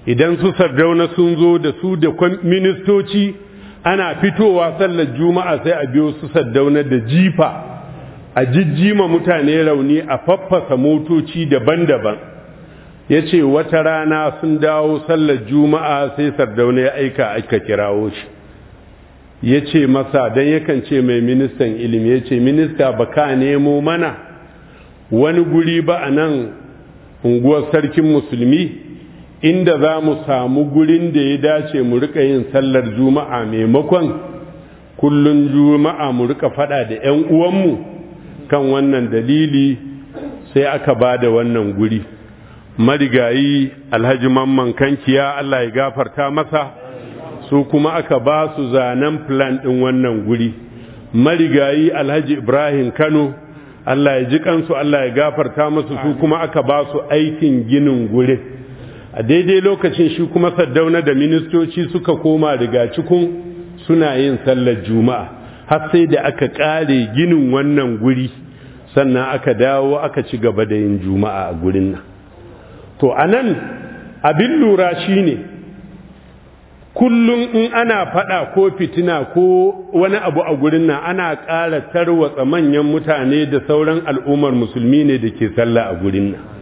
idan su Sardauna sun zo da su da ministoci ana fitowa sallar juma'a sai a biyo su Sardauna da jifa a jijjima mutane rauni a faffasa motoci daban-daban. Ya ce wata rana sun dawo sallar juma'a sai Sardauna ya aika aka kirawo shi, ya ce masa don yakan ce mai ministan ilimi, ya ce minista ba ka nemo mana wani guri ba a nan unguwar sarkin musulmi inda za mu samu gurin da ya dace mu rika yin sallar juma'a maimakon kullun juma'a mu rika fada da 'yan uwanmu. Kan wannan dalili sai aka ba da wannan guri. Marigayi Alhaji Mamman Kankiya Allah ya gafarta masa, su kuma aka ba su zanen plan ɗin wannan guri. Marigayi Alhaji Ibrahim Kano Allah ya ji kansu, Allah ya gafarta masu, su kuma aka ba su aikin ginin guri. A daidai lokacin shi kuma Sardauna da ministoci suka koma riga cikin suna yin sallar juma'a har sai da aka kare ginin wannan guri, sannan aka dawo aka ci gaba da yin juma'a a gurin nan. To anan abin lura shine kullum in ana fada ko fitina ko wani abu a gurin nan ana ƙara tarwatsa manyan mutane da sauran al'ummar musulmi ne da ke sallah a gurin nan.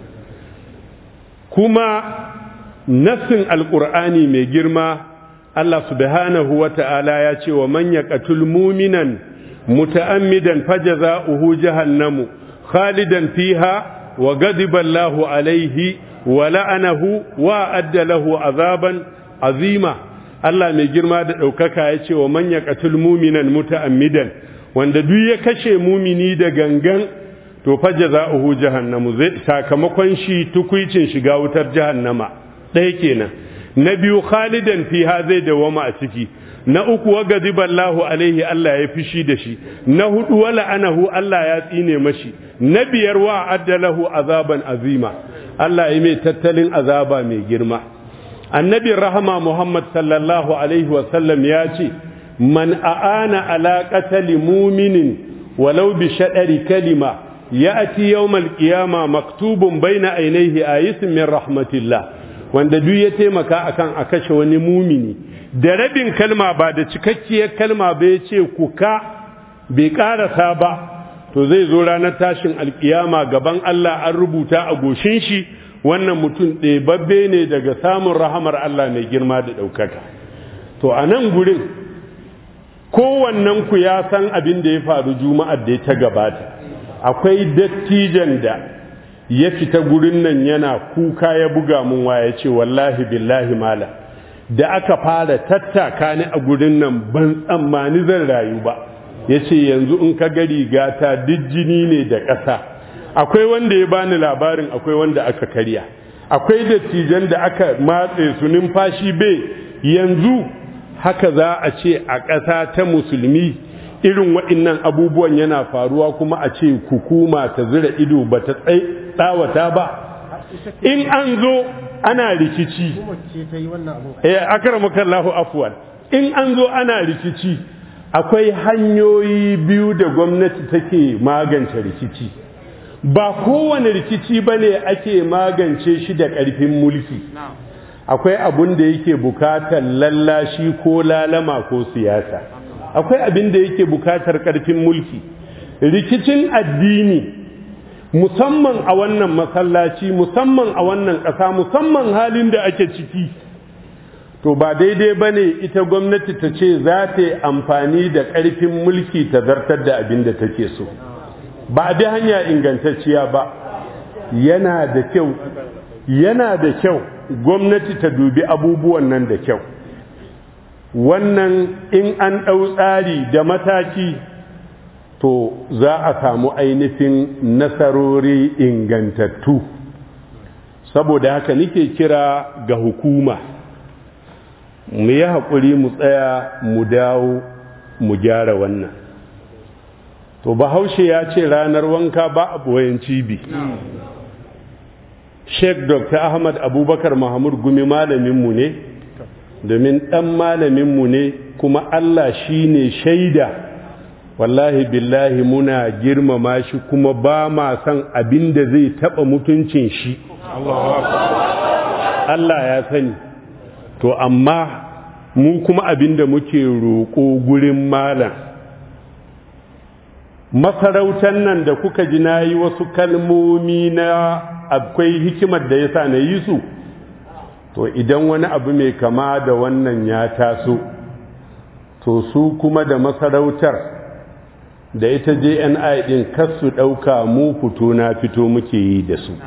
Kuma nassin alƙur'ani mai girma Allah subhanahu wa ta'ala ya ce wa man yaqtul mu'minan muta'ammidan fajaza'uhu jahannamu khalidan fiha wa ghadiba Allahu alayhi wa la'anahu wa adda lahu azaban azima. Allah mai girma da ɗaukaka ya ce wa man yaqtul mu'minan muta'ammidan, wanda duk ya kashe mumini da gangan to fajaza'uhu jahannamu, zai sakamakon shi tukuicin shiga wutar jahannama. Ɗaya kenan. Na biyu khalidan fiha, zai dawama a ciki. Na uku wa gadiballahu alaihi, Allah ya fishi da shi. Na hudu wa la'anahu, Allah ya tsine mashi. Na biyar wa addalahu azaban azima, Allah ya mai tattalin azaba mai girma. Annabi rahama Muhammad sallallahu alaihi wa sallam ya ce man a'ana ala qatali mu'minin walau bi shadari kalima ya'ti yawmal qiyama maktubun baina ainihi ayatun min rahmatillah. Wanda duk ya taimaka akan a kashe wani mumini da rabin kalma ba da cikakkiyar kalma ba, ya ce kuka bai karasa ba, to zai zo ranar tashin alkiyama gaban Allah an rubuta a goshin shi wannan mutum ɗebabbe ne daga samun rahamar Allah mai girma da ɗaukaka. To a nan gurin kowannen ku ya san abin da ya faru juma'ar da ya ta gabata. Akwai dattijan da ya fita gurin nan yana kuka, ya buga mun waya ce wallahi billahi mala da aka fara tattaka ni a gurin nan ban tsammani zan rayu ba. Ya ce yanzu in ka ga rigata duk jini ne da ƙasa. Akwai wanda ya bani labarin akwai wanda aka karya, akwai dattijan da aka matse su numfashi bai. Yanzu haka za a ce a ƙasa ta musulmi irin waɗannan abubuwan yana faruwa, kuma a ce hukuma ta zira ido ba ta tsawata ba. In an zo ana rikici, eh akramakallahu afwan, in an zo ana rikici akwai hanyoyi biyu da gwamnati take magance rikici. Ba kowane rikici bane ake magance shi da ƙarfin mulki. Akwai abun da yake bukatar lallashi ko lalama ko siyasa, akwai abin da yake bukatar ƙarfin mulki. Rikicin addini musamman a wannan masallaci, musamman a wannan ƙasa, musamman halin da ake ciki, to ba daidai bane ita gwamnati ta ce za ta yi amfani da ƙarfin mulki ta zartar da abin da take so. Ba a bi hanya ingantacciya ba. Yana da kyau, yana da kyau gwamnati ta dubi abubuwan nan da kyau. Wannan in an ɗau tsari da mataki to za a samu ainihin nasarori ingantattu. Saboda haka nike kira ga hukuma mu yi haƙuri, mu tsaya mu dawo mu gyara wannan. To Bahaushe ya ce ranar wanka ba a ɓoyen cibi. Sheikh Doctor Ahmad Abubakar Mahmud Gumi malaminmu ne, domin ɗan malaminmu ne, kuma Allah shi ne shaida. Wallahi billahi muna girmama shi, kuma ba ma san abin da zai taɓa mutuncin shi. Allah ya sani. to amma mu kuma abinda muke roƙo gurin malam, masarautar nan da kuka ji na yi wasu kalmomi na akwai hikimar da ya sa na yi su, to idan wani abu mai kama da wannan ya taso, to su kuma da masarautar da ita J N I ɗin kasu ɗauka mu fito na fito muke yi da su.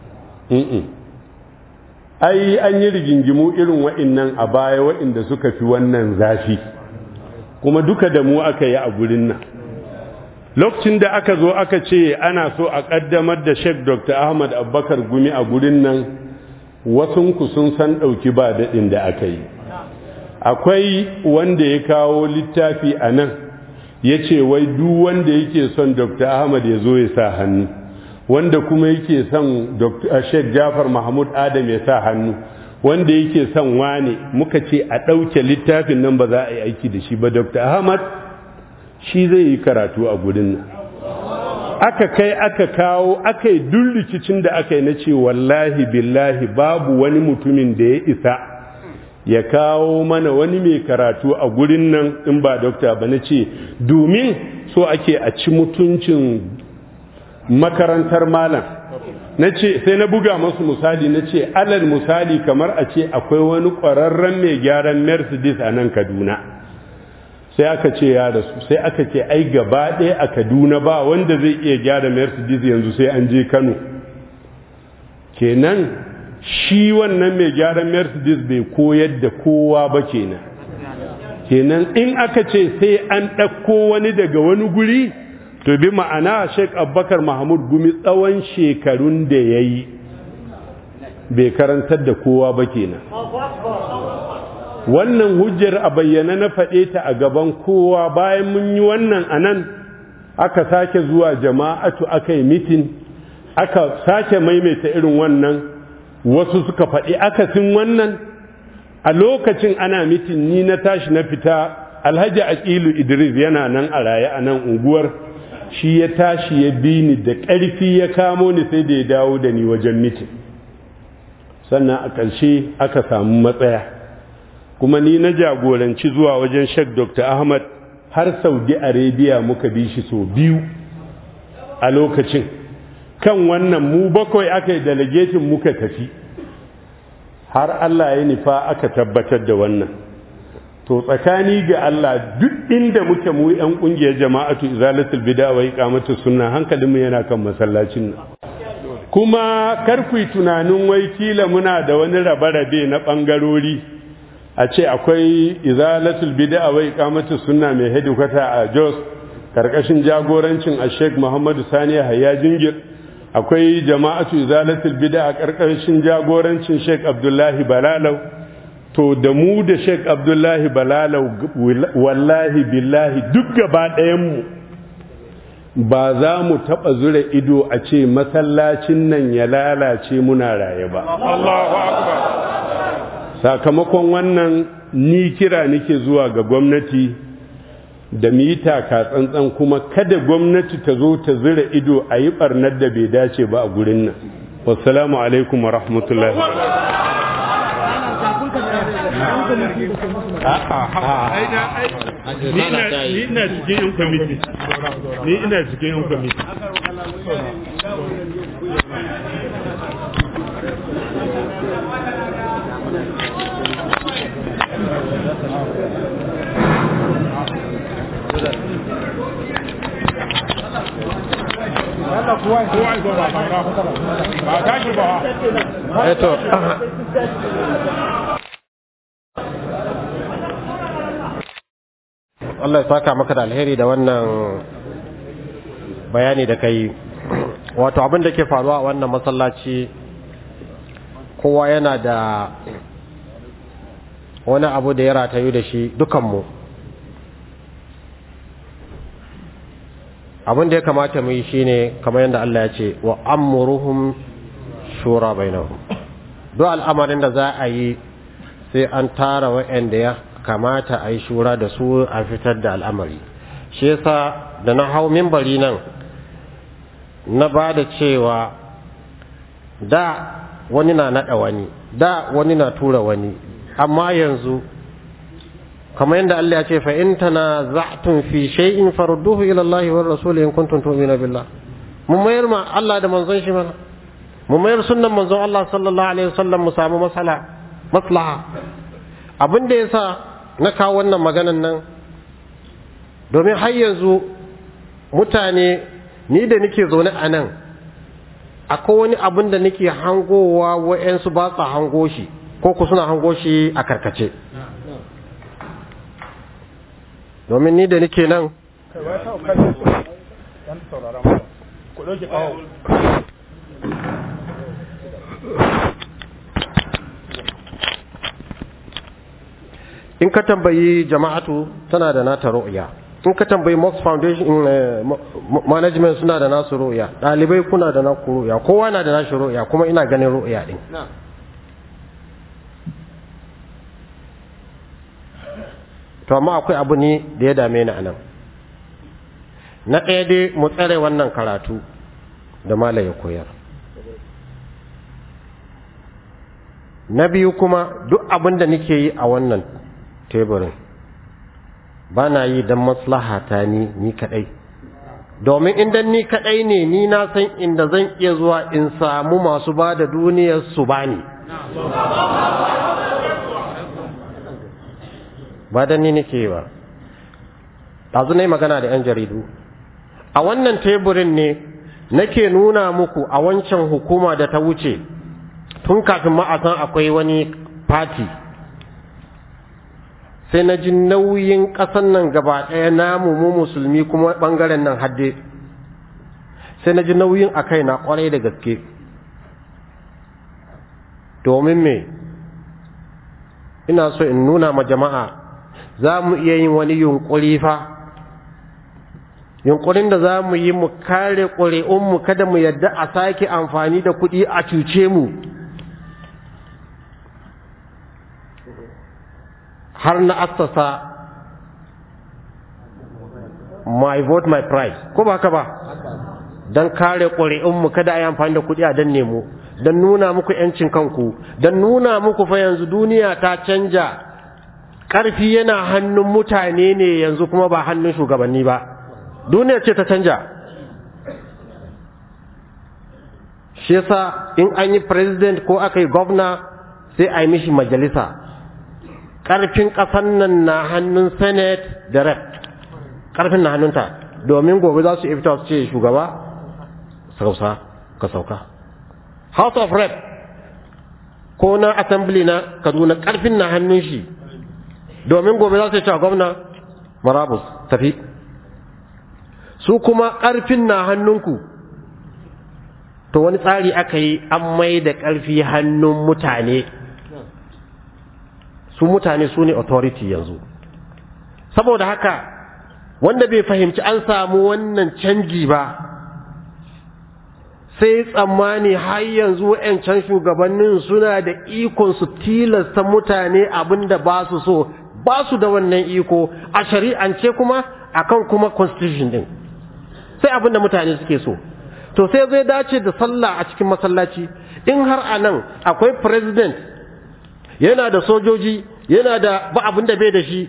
Ai an yi rigingimu irin wa'innan a baya wa'inda suka fi wannan zafi, kuma duka da mu aka yi a gurin nan. Lokacin da aka zo aka ce ana so a ƙaddamar da Sheikh Doctor Ahmad Abubakar Gumi a gurin nan, wasunku sun san ɗauki ba daɗin da aka yi. Akwai wanda ya kawo littafi a nan ya ce wai duk wanda yake son Doctor Ahmad ya zo ya sa hannu, wanda kuma yake son Sheikh Jafar Mahmud Adam ya sa hannu, wanda yake son wane. Muka ce a ɗauke littafin nan ba za a yi aiki da shi ba, Doctor Ahmad shi zai yi karatu a gurin nan. Aka kai aka kawo aka yi duk rikicin da aka yi, na ce wallahi billahi babu wani mutumin da ya isa ya kawo mana wani mai karatu a gurin nan in ba dokta ba. Na ce domin so ake a ci mutuncin makarantar malam. Na ce sai na buga masu misali, na ce alal misali kamar a ce akwai wani ƙwararren mai gyaran Mercedes a nan Kaduna, sai aka ce ya rasu, sai aka ce ai gaba ɗaya a Kaduna ba wanda zai iya gyara Mercedes yanzu sai an je Kano. Kenan shi wannan mai gyaran Mercedes bai koyar da kowa ba kenan. Kenan in aka ce sai an ɗauko wani daga wani guri, to bi ma'ana Sheikh Abubakar Mahmud Gumi tsawon shekarun da ya yi bai karantar da kowa ba kenan. Wannan hujjar a bayyana na faɗe ta a gaban kowa. Bayan mun yi wannan a nan, aka sake zuwa jama'atu aka yi mitin, aka sake maimaita irin wannan, wasu suka faɗi akasin wannan. A lokacin ana mitin ni na tashi na fita, Alhaji Aqilu Idris yana nan a raye a nan unguwar, shi ya tashi ya bi ni da ƙarfi ya kamo ni sai da ya dawo da ni wajen mitin. Sannan a ƙarshe aka samu matsaya, kuma ni na jagoranci zuwa wajen Sheikh Doctor Ahmad har Saudi Arabia muka bi shi so biyu a lokacin. Kan wannan mu bakwai aka yi delegatin muka tafi, har Allah ya nufa aka tabbatar da wannan. To tsakani ga Allah duk inda muke mu yan kungiyar jama'atu izalatul bid'a wa iqamatus sunna hankalinmu yana kan masallacin nan. Kuma kar ku tunanin wai kila muna da wani rabe-rabe na bangarori, a ce akwai izalatul bid'a wa iqamatus sunna mai hedikwata a Jos karkashin jagorancin Sheikh Muhammadu Sani Hayya Jingir, akwai jama'atu izalatul bid'a a karkashin jagorancin Sheikh Abdullahi Balalau. To da mu da Sheikh Abdullahi Balalau wallahi billahi duk gaba ɗayan mu ba za mu taɓa zura ido a ce masallacin nan ya lalace muna raye ba.
Allahu akbar.
Sakamakon wannan ni kira nake zuwa ga gwamnati da mu yi taka tsantsan, kuma kada gwamnati ta zo ta zura ido a yi ɓarnar da bai dace ba a gurin nan. Wassalamu alaikum wa rahmatullahi. Ni ina cikin yan kwamiti. Ni ina cikin yan kwamiti.
Allah ya saka maka da alheri da wannan bayani da kai. Wato abin da ke faruwa a wannan masallaci, kowa yana da wani abu da ya ratayu da shi dukanmu. Abin da ya kamata mu yi shine kamar yadda Allah ya ce wa amruhum shura bainahum. Duk al'amarin da za a yi sai an tara wa'anda ya kamata a yi shura da su a fitar da al'amari. Shi yasa da na hau mimbari nan na ba da cewa da wani na naɗa wani, da wani na tura wani, amma yanzu kamar yadda Allah ya ce fa in tanaza'tum fi shay'in farudduhu ila Allah wa rasul in kuntum tu'minuna billah mun mayar ma Allah da manzon shi mana mun mayar sunnan manzon Allah sallallahu alaihi wasallam mu samu masala maslaha abin da yasa na kawo wannan maganan nan domin har yanzu mutane ni da nake zaune a nan akwai wani abin da nake hangowa wa'yansu ba sa hango shi ko ku suna hango shi a karkace domin ni da nake nan in ka tambayi jama'atu tana da nata ru'ya in ka tambayi Mox Foundation management suna da nasu ru'ya dalibai kuna da naku ru'ya kowa na da nashi ru'ya kuma ina ganin ru'ya din to amma akwai abu ne da ya dame ni anan na ɗaya dai mu tsare wannan karatu da mala ya koyar na biyu kuma duk abin da nake yi a wannan teburin ba na yi don maslaha ta ni ni kadai domin idan ni kadai ne ni na san inda zan iya zuwa in samu masu ba da duniyar su bani ba da ni nake ba ɗazu na yi magana da 'yan jaridu a wannan teburin ne nake nuna muku a wancan hukuma da ta wuce tun kafin ma a san akwai wani fati sai na ji nauyin ƙasan nan gaba ɗaya namu mu musulmi kuma ɓangaren nan hadde sai na ji nauyin a kai na ƙwarai da gaske domin me ina so in nuna ma jama'a za mu iya yin wani yunƙuri fa yunƙurin da za mu yi mu kare ƙuri'unmu kada mu yadda a sake amfani da kuɗi a cuce mu har na assasa my vote my price ko ba haka ba don kare ƙuri'unmu kada a yi amfani da kuɗi a danne mu don nuna muku ‘yancin kanku don nuna muku fa yanzu duniya ta canja ƙarfi yana hannun mutane ne yanzu kuma ba hannun shugabanni ba duniya ce ta canja shi yasa in an yi president ko aka yi governor sai a yi mishi majalisa ƙarfin ƙasan nan na hannun senate da rep ƙarfin na hannunta domin gobe za su ifta su ce shugaba sausa ka sauka house of rep ko na assembly na kaduna ƙarfin na hannun shi domin gobe za su ce gwamna marabus tafi su kuma ƙarfin na hannunku to wani tsari aka yi an mai da ƙarfi hannun mutane su mutane su ne authority yanzu saboda haka wanda bai fahimci an samu wannan canji ba sai tsammani har yanzu wa'yancan shugabannin suna da ikon su tilasta mutane abinda ba su so ba su da wannan iko a shari'ance kuma akan kuma constitution din sai abinda mutane suke so to sai zai dace da sallah a cikin masallaci in har anan akwai president yana da sojoji yana da ba abinda bai da shi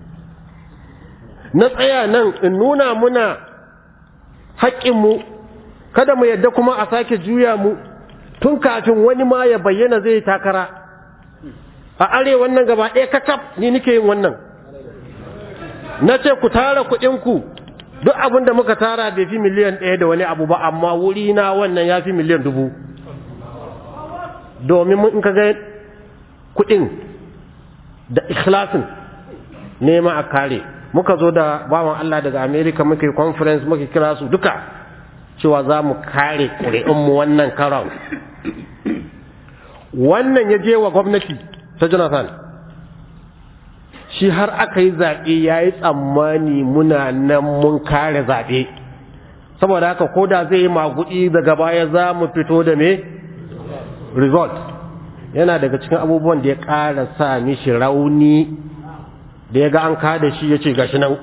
na tsaya nan in nuna muna haƙƙinmu kada mu yadda kuma a sake juya mu tun kafin wani ma ya bayyana zai takara a arewan nan gaba ɗaya kakaf ni nike yin wannan na ce ku tara kuɗinku duk abin da muka tara bai fi miliyan ɗaya da wani abu ba amma wuri na wannan ya fi miliyan dubu domin in ka ga kuɗin da ikhlasin nema a kare muka zo da bawan Allah daga America muka yi conference muka kira su duka cewa za mu kare ƙuri'unmu wannan karon wannan ya je wa gwamnati ta Jonathan shi har aka yi zaɓe ya yi tsammani muna nan mun kare zaɓe saboda haka ko da zai yi maguɗi daga baya za mu fito da me result yana daga cikin abubuwan da ya ƙara sa mishi rauni da ya ga an kada shi ya ce gashi nan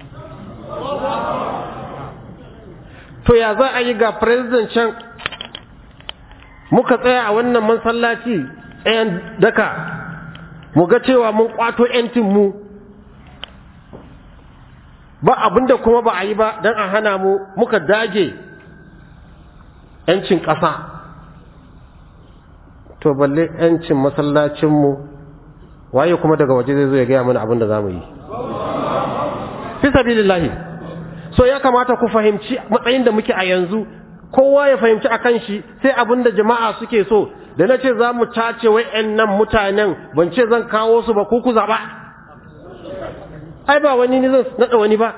to ya za a yi ga president can muka tsaya a wannan masallaci tsayan daka mu ga cewa mun kwato yancin mu ba abinda kuma ba a yi ba dan a hana mu muka dage yancin ƙasa to balle yancin masallacin mu waye kuma daga waje zai zo ya ga mana abinda zamu yi fi sabilillahi. So ya kamata ku fahimci matsayin da muke a yanzu, kowa ya fahimci akan shi sai abinda jama'a suke so. Da nace za mu tace wayannan mutanen ban ce zan kawo su ba ku ku zaba, ai ba wani ne zan nada wani ba.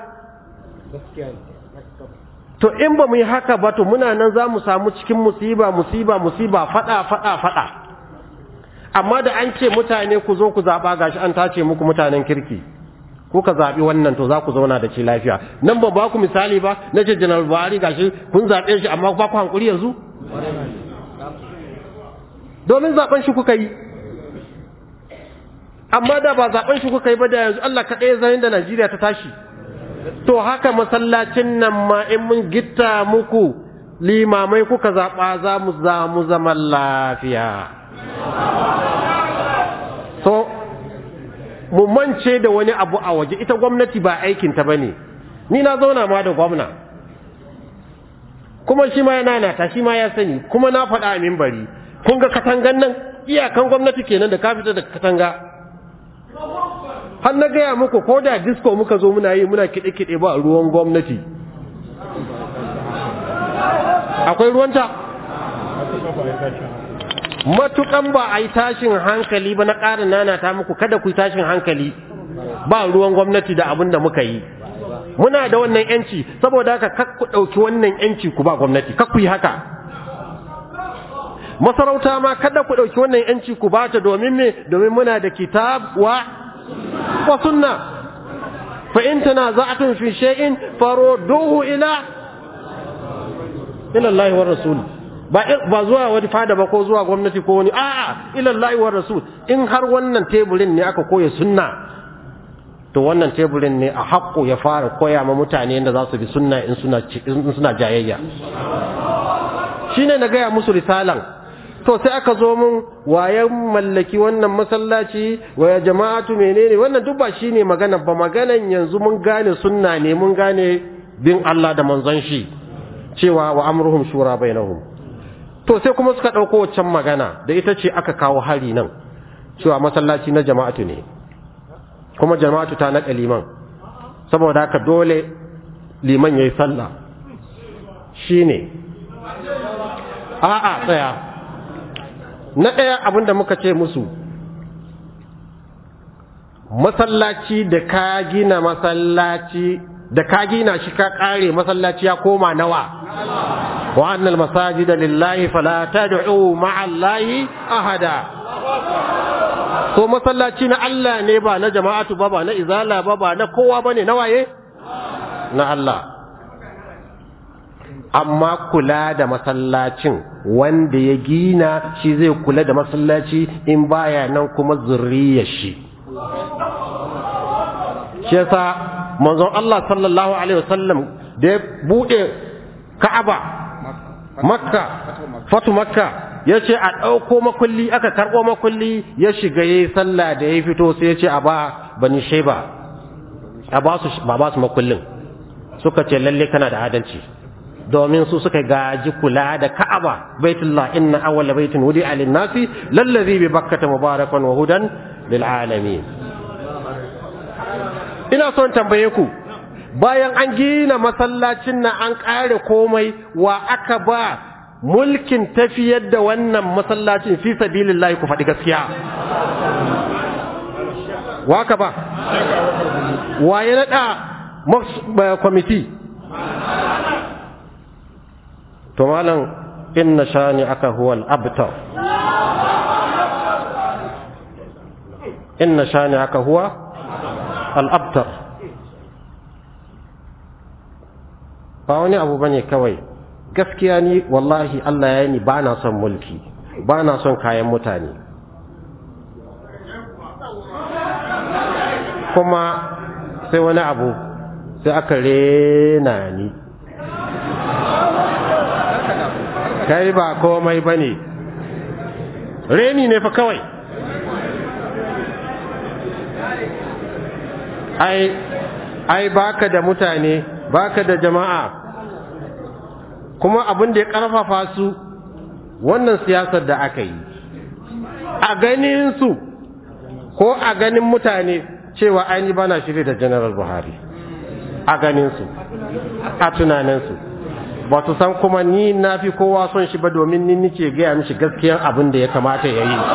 To in ba mu yi haka ba to muna nan za mu samu cikin musiba musiba musiba fada fada fada. Amma da an ce mutane ku zo ku zaba gashi an tace muku mutanen kirki, ko ka zaɓi wannan to za ku zauna da shi lafiya. Nan ba ba ku misali ba na ce Janar Buhari gashi kun zaɓe shi amma ba ku hankuri yanzu domin zaɓen shi kuka yi. Amma da ba zaɓen shi kuka yi ba da yanzu Allah kaɗai zai da Najeriya ta tashi. To haka masallacin nan ma in mun gitta muku limamai kuka zaɓa za mu za mu zaman lafiya. So mu mance da wani abu a waje, ita gwamnati ba aikinta ba ne. Ni na zauna ma da gwamna kuma shi ma yana nata, shi ma ya sani, kuma na faɗa a mimbari. Kun ga katangan nan iyakan gwamnati kenan da ka fita da katanga. Har na gaya muku ko da disco muka zo muna yi muna kiɗe-kiɗe ba ruwan gwamnati. Akwai ruwanta? Matukan ba a yi tashin hankali ba, na ƙara nanata muku kada ku yi tashin hankali, ba ruwan gwamnati da abin da muka yi. Muna da wannan yanci, saboda haka kak ku ɗauki wannan yanci ku ba gwamnati, kak ku yi haka. Masarauta ma kada ku ɗauki wannan yanci ku ba ta, domin me? Domin muna da kitab wa wa sunna. Fa in tanaza'tum fi shay'in farudduhu ila ila Allah wa rasul. Ba ba zuwa wani fada ba ko zuwa gwamnati ko wani, a'a ila Allah wa rasul. In har wannan teburin ne aka koya sunna, to wannan teburin ne a haƙƙo ya fara koya ma mutane yadda za su bi sunna in suna in suna jayayya. Shine na gaya musu risalan. To sai aka zo mun waye mallaki wannan masallaci, waya jama'atu menene, wannan duk ba shine magana ba. Maganan yanzu mun gane sunna ne, mun gane bin Allah da manzon shi, cewa wa amruhum shura bainahum. To sai kuma suka dauko wancan magana da ita ce aka kawo hari nan, cewa masallaci na jama'atu ne, kuma jama'atu ta naɗa liman, saboda haka dole liman yayi sallah. Shine a'a tsaya. Na ɗaya abinda muka ce musu, masallaci da ka gina masallaci da ka gina shi ka ƙare masallaci ya koma nawa? Wa annal masajida lillahi fala tad'u ma'a Allahi ahada. So masallaci na Allah ne, ba na jama'atu ba, ba na izala ba, ba na kowa bane, na waye? Na Allah. Amma kula da masallacin wanda ya gina shi zai kula da masallaci, in baya nan kuma zuriyar shi. Shi yasa manzon Allah sallallahu alaihi wasallam da ya bude Ka'aba, Makka, fatu Makka, yace a dauko makulli, aka karbo makulli, ya shiga yayi sallah, da ya fito sai yace a ba bani Shayba, a ba su ba ba su makullin. Suka ce lalle kana da adalci, domin su suka gaji kula da Ka'aba, Baitullah, inna awwala baitin wudi'a lin-nasi lallazi bi Bakkata mubarakan wa hudan lil alamin. Ina son tambaye ku, bayan an gina masallacin nan an kare komai, wa aka ba mulkin tafiyar da wannan masallacin fi sabilillah? Ku faɗi gaskiya. Wa aka ba? Wa ya nada kwamiti? To malam, inna shani aka huwa al-abtar, inna shani aka huwa al-abtar. Ba wani abu bane kawai. Gaskiya ni wallahi Allah ya ni ba na son mulki, ba na son kayan mutane, kuma sai wani abu sai aka rena ni. Kai ba komai bane, reni ne fa kawai. ai ai baka da mutane baka da jama'a kuma abin da ya karfafa su wannan siyasar da aka yi a ganin su ko a ganin mutane cewa ai ba na shirye da General Buhari a ganin su a tunanin su ba su san kuma ni na fi kowa son shi ba domin ni nike gaya mishi gaskiyar abin da ya kamata ya yi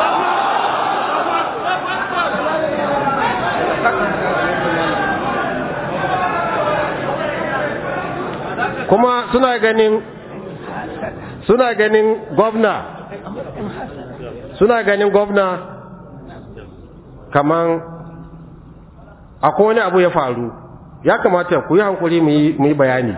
kuma suna ganin suna ganin gwamna suna ganin gwamna kaman akwai wani abu ya faru ya kamata ku yi hankuri mu yi bayani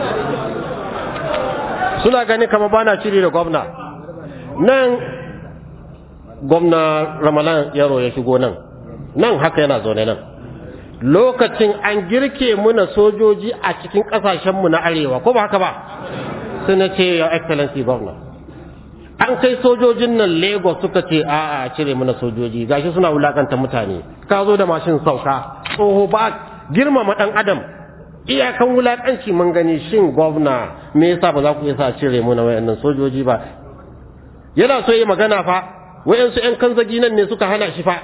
suna ganin kama bana cire da gwamna nan gwamna Ramalan Yaro ya shigo nan nan haka yana zaune nan lokacin an girke muna sojoji a cikin kasashenmu na arewa ko ba haka ba sai na ce your excellency governor an kai sojojin nan Lagos suka ce a a cire muna sojoji gashi suna wulakanta mutane ka zo da mashin sauka tsoho ba girmama dan adam iyakan wulakanci mun gani shin gwamna me yasa ba za ku yasa cire muna wayannan sojoji ba yana so yi magana fa wayansu yan kanzagi nan ne suka hana shi fa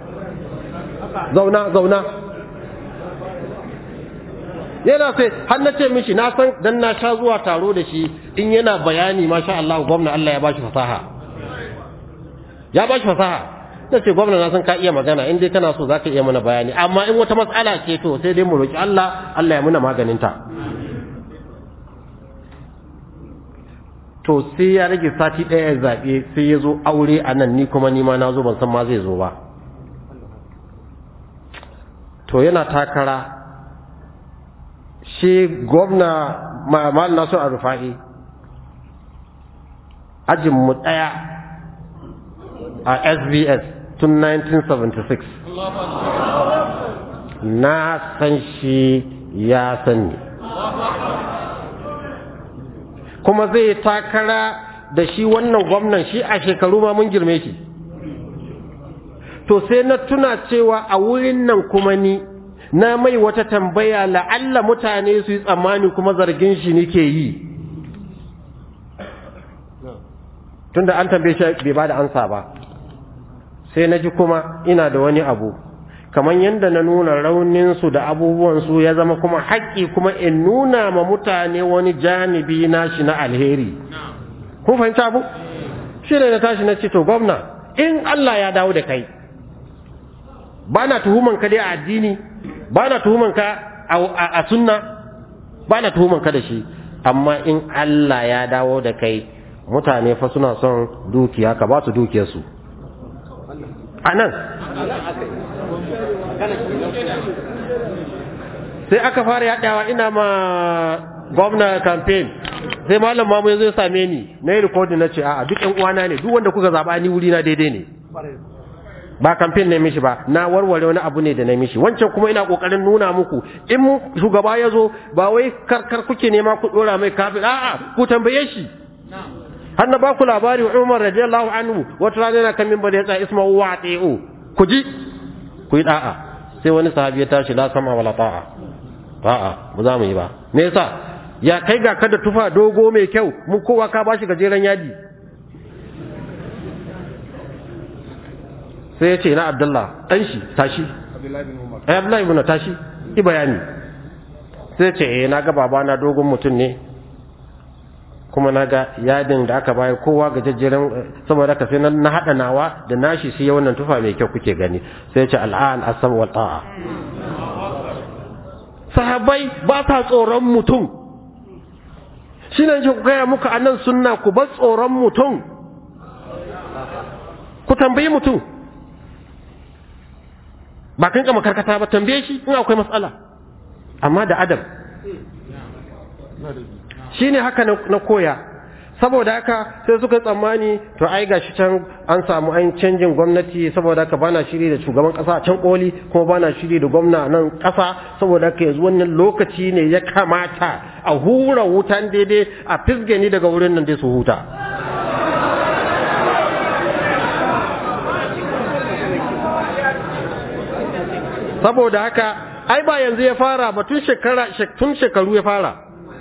zauna zauna yana sai har na ce mishi na san dan na sha zuwa taro da shi in yana bayani masha Allah gwamna Allah ya bashi fasaha ya bashi fasaha nace gwamna na san ka iya magana in dai kana so zaka iya mana bayani amma in wata matsala ce to sai dai mu roki Allah Allah ya muna maganin ta to sai ya rage sati daya ya zabe sai ya zo aure a nan ni kuma ni ma na zo ban san ma zai zo ba to yana takara shi gwamna Mamal Nasu Al-Rufa'i ajin mu daya a S B S tun nineteen seventy-six na san shi ya sani kuma zai takara da shi wannan gwamnan shi a shekaru ma mun girme shi to sai na tuna cewa a wurin nan kuma ni na mai wata tambaya la'alla mutane su yi tsammani kuma zargin shi nake yi tunda an tambaye shi bai bada ansa ba sai na ji kuma ina da wani abu kamar yadda na nuna rauninsu da abubuwansu ya zama kuma haƙƙi kuma in nuna ma mutane wani janibi na shi na alheri kun fahimta abu shi ne na tashi na ce to gwamna in Allah ya dawo da kai ba na tuhuman ka dai a addini ba na tuhuman ka a sunna ba na tuhuman ka da shi amma in Allah ya dawo da kai mutane fa suna son dukiya ka ba su dukiyarsu a nan sai aka fara yaɗawa ina ma gwamna campaign sai malam mamu ya zo same ni na yi rikodin na ce a'a duk ƴan uwana ne duk wanda kuka zaɓa ni wuri na daidai ne ba campaign ne mishi ba na warware wani abu ne da na mishi wancan kuma ina kokarin nuna muku in shugaba ya zo ba wai karkar kuke nema ku dora mai kafin a'a ku tambaye shi har na ba ku labari Umar radiyallahu anhu wata rana yana kan minbar ya tsaya isma'u wa ati'u ku ji ku yi da'a sai wani sahabi ya tashi la sama wala ta'a a'a ba za mu yi ba me yasa ya kai ga kada tufa dogo mai kyau mu kowa ka bashi gajeren yadi sai ya ce na Abdullah dan shi tashi Abdullahi bin Umar eh Abdullahi bin tashi yi bayani sai ya ce eh na ga babana dogon mutum ne kuma na ga yadin da aka bayar kowa ga jajjeren saboda ka sai na haɗa nawa da nashi sai ya wannan tufa mai kyau kuke gani sai ce al'an asam wa ta'a sahabbai ba ta tsoron mutum shi ne ku gaya muka anan sunna ku ba tsoron mutum ku tambayi mutum ba kan kama karkata ba tambaye shi in akwai matsala amma da adab shi ne haka na koya saboda haka sai suka tsammani to ai gashi can an samu an canjin gwamnati saboda haka bana shiri da shugaban kasa a can koli kuma bana shiri da gwamna nan kasa saboda haka yanzu wannan lokaci ne ya kamata a hura wutan daidai a fisge ni daga wurin nan dai su huta saboda haka ai ba yanzu ya fara ba, tun shekara tun shekaru ya fara,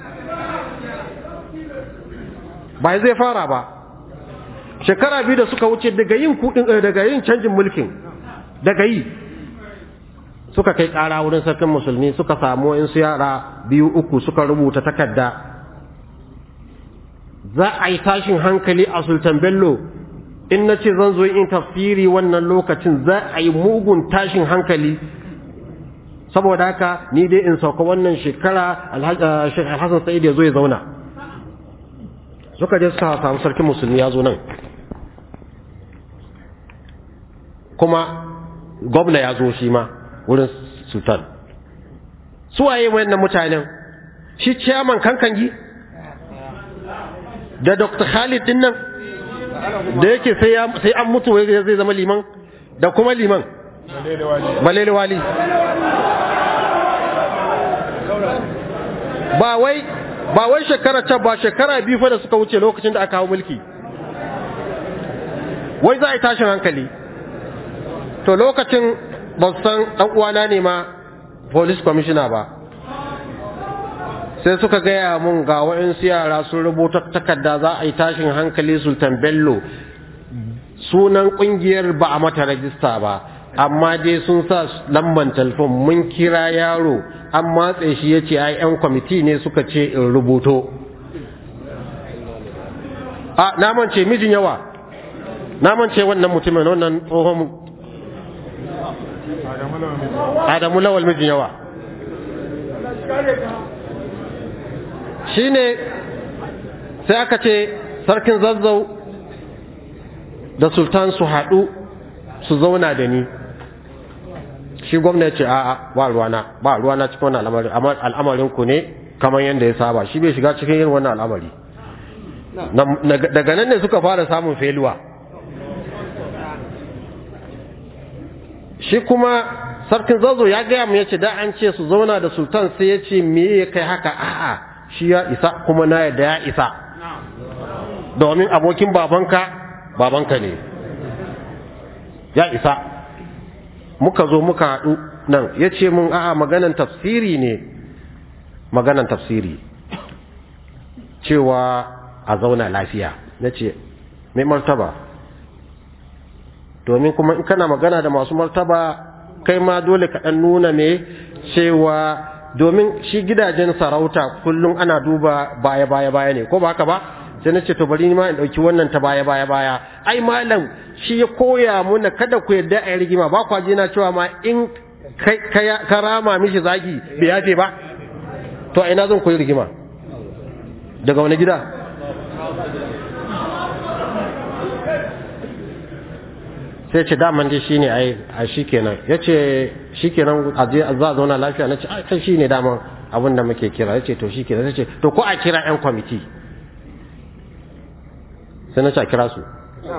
ba yanzu ya fara ba. Shekara biyu da suka wuce daga yin kudin daga yin canjin mulkin daga yi suka kai ƙara wurin sarkin musulmi, suka samu in su yara biyu uku suka rubuta takarda za a yi tashin hankali a Sultan Bello. In na ce zan zo in tafsiri wannan lokacin za a yi mugun tashin hankali, saboda haka ni dai in sauka wannan shekara Sheikh Alhassan Sa'id ya zo ya zauna. Suka je suka samu sarkin musulmi ya zo nan, kuma gwamna ya zo shi ma wurin sultan. Su waye wayannan mutanen? Shi chairman Kankangi da Doctor Khalid din nan da yake sai sai an mutu zai zama liman, da kuma liman Balele Wali. Ba wai ba wai shekara ta ba shekara biyu fa da suka wuce lokacin da aka hawo mulki wai za a yi tashin hankali. To lokacin ban san dan uwana ne ma police commissioner ba, sai suka gaya mun ga wa'insu yara sun rubuta takarda za a yi tashin hankali Sultan Bello, sunan kungiyar ba a mata rajista ba, amma dai sun sa lamban telefon, mun kira yaro an matse shi ya ce ai yan kwamiti ne suka ce in rubuto. A naman ce mijin yawa, naman ce wannan mutumin wannan tsohon Adamu Lawal mijin yawa shi ne. Sai aka ce sarkin Zazzau da sultan su haɗu su zauna da ni. Shi gwamna ya ce a'a ba ruwana ba ruwana cikin wannan al'amari, al'amarin ku ne kamar yadda ya saba, shi bai shiga cikin irin wannan al'amari. Daga nan ne suka fara samun feluwa. Shi kuma sarkin Zazzau ya gaya mu ya ce da an ce su zauna da sultan, sai ya ce me ya kai haka, a'a shi ya isa kuma na yadda ya isa, domin abokin babanka babanka ne, ya isa. Muka zo muka haɗu nan, ya ce mun a'a maganan tafsiri ne, maganan tafsiri cewa a zauna lafiya. Na ce mai martaba, domin kuma in kana magana da masu martaba kai ma dole ka ɗan nuna me cewa, domin shi gidajen sarauta kullum ana duba baya baya baya ne, ko ba haka ba? Sai na ce to bari ma in ɗauki wannan ta baya baya baya. Ai malam shi ya koya muna kada ku yarda a yi rigima, ba kwa na cewa ma in ka rama mishi zagi bai yafe ba, to a ina zan koyi rigima? Daga wani gida? Sai ce daman dai shi ne a shi kenan. Ya ce shi kenan a za a zauna lafiya. Na ce ai shi ne daman abin da muke kira. Ya ce to shi kenan. Ya ce to ko a kira 'yan kwamiti. Sai na ce a kira su.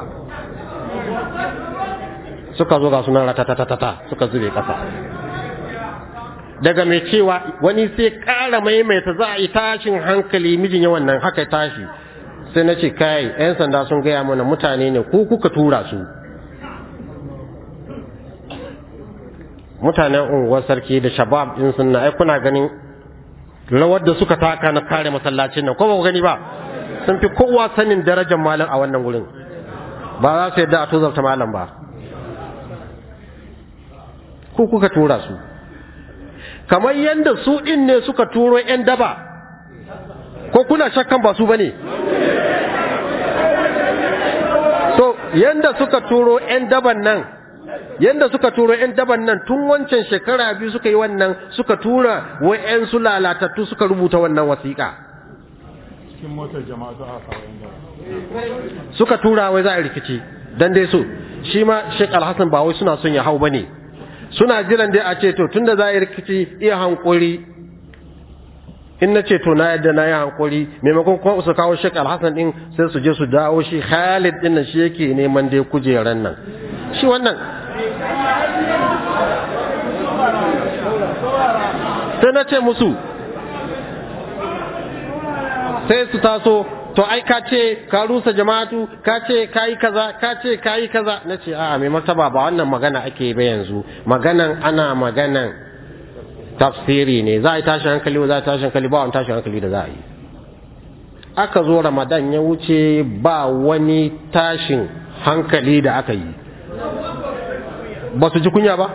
Suka zo ga sunan ratatatatata suka zube kasa. Daga mai cewa wani sai ƙara maimaita za a yi tashin hankali, mijin yawan nan haka tashi. Sai na ce kai 'yan sanda sun gaya mana mutane ne ku kuka tura su. Mutanen unguwar sarki da shabab din sunna, ai kuna ganin rawar da suka taka na kare masallacin nan, ko ba ku gani ba? Sun fi kowa sanin darajar malam a wannan gurin, ba za su yadda a tozarta malam ba. Ku kuka tura su, kamar yadda su din ne suka turo 'yan daba, ko kuna shakkan ba su bane? To yadda suka turo 'yan daban nan, yanda suka turo 'yan daban nan tun wancan shekara biyu suka yi wannan, suka tura wa'yan su lalatattu suka rubuta wannan wasiƙa.
Cikin motar jama'a za a kawo inda
suka tura wai za a rikici dan dai so shi ma Sheikh Alhassan ba wai suna son ya hau bane, suna jiran dai a ce to tunda za a yi rikici iya hankuri. In na ce to na yadda na yi hankuri, maimakon kuma su kawo Sheikh Alhassan din sai su je su dawo shi Khalid din nan shi yake neman dai kujeran nan. Shi wannan sai na ce musu, sai su taso to ai ka ce ka rusa jama'atu, ka ce ka yi kaza, ka ce ka yi kaza. Na ce a'a mai martaba ba wannan magana ake ba yanzu, maganan ana maganan tafsiri ne, za a yi tashin hankali ba za a yi tashin hankali ba wani tashin hankali da za a yi. Aka zo Ramadan ya wuce ba wani tashin hankali da aka yi, ba su ji kunya ba?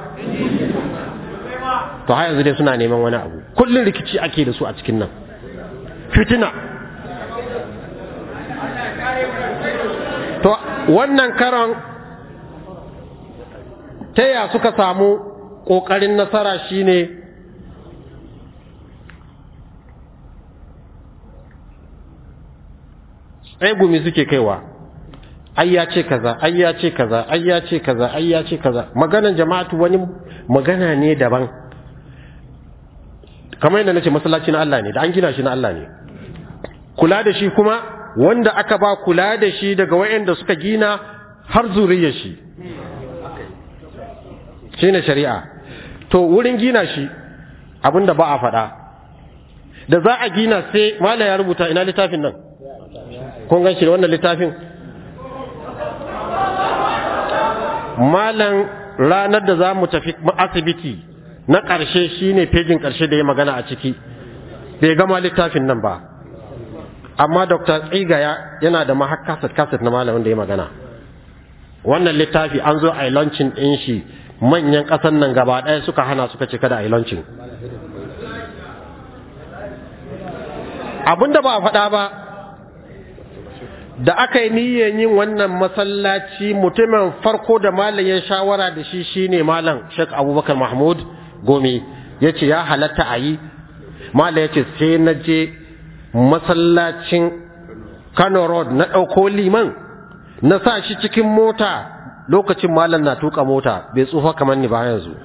To har yanzu dai suna neman wani abu, kullum rikici ake da su a cikin nan, fitina. To wannan karon ta ya suka samu ƙoƙarin nasara shine tsegumi suke kaiwa, ai ya ce kaza, ai ya ce kaza, ai ya ce kaza, ai ya ce kaza. Maganan jama'atu wani magana ne daban, kamar yadda nace masallaci na Allah ne, da an gina shi na Allah ne. Kula da shi kuma wanda aka ba kula da shi daga wayanda suka gina har zuriyar shi shine shari'a. To wurin gina shi abinda ba a faɗa, da za a gina sai mala ya rubuta, ina littafin nan kun gan shi wannan littafin, malan ranar da za mu tafi asibiti na ƙarshe shine fejin ƙarshe da ya magana a ciki, bai gama littafin nan ba, amma Dokta Tsiga yana da mahak kaset kaset na malamin da ya magana. Wannan littafi an zo a yi launching ɗin shi, manyan ƙasan nan gaba ɗaya suka hana, suka ce kada a yi launching. Abinda ba a faɗa ba, da aka yi niyyar yin wannan masallaci, mutumin farko da malam ya shawara da shi shine malam Sheikh Abubakar Mahmud Gome, ya ce ya halatta a yi. Malam ya ce sai na je masallacin Kano Road na ɗauko liman na sa shi cikin mota, lokacin malam na tuka mota, bai tsufa kamar ni ba yanzu.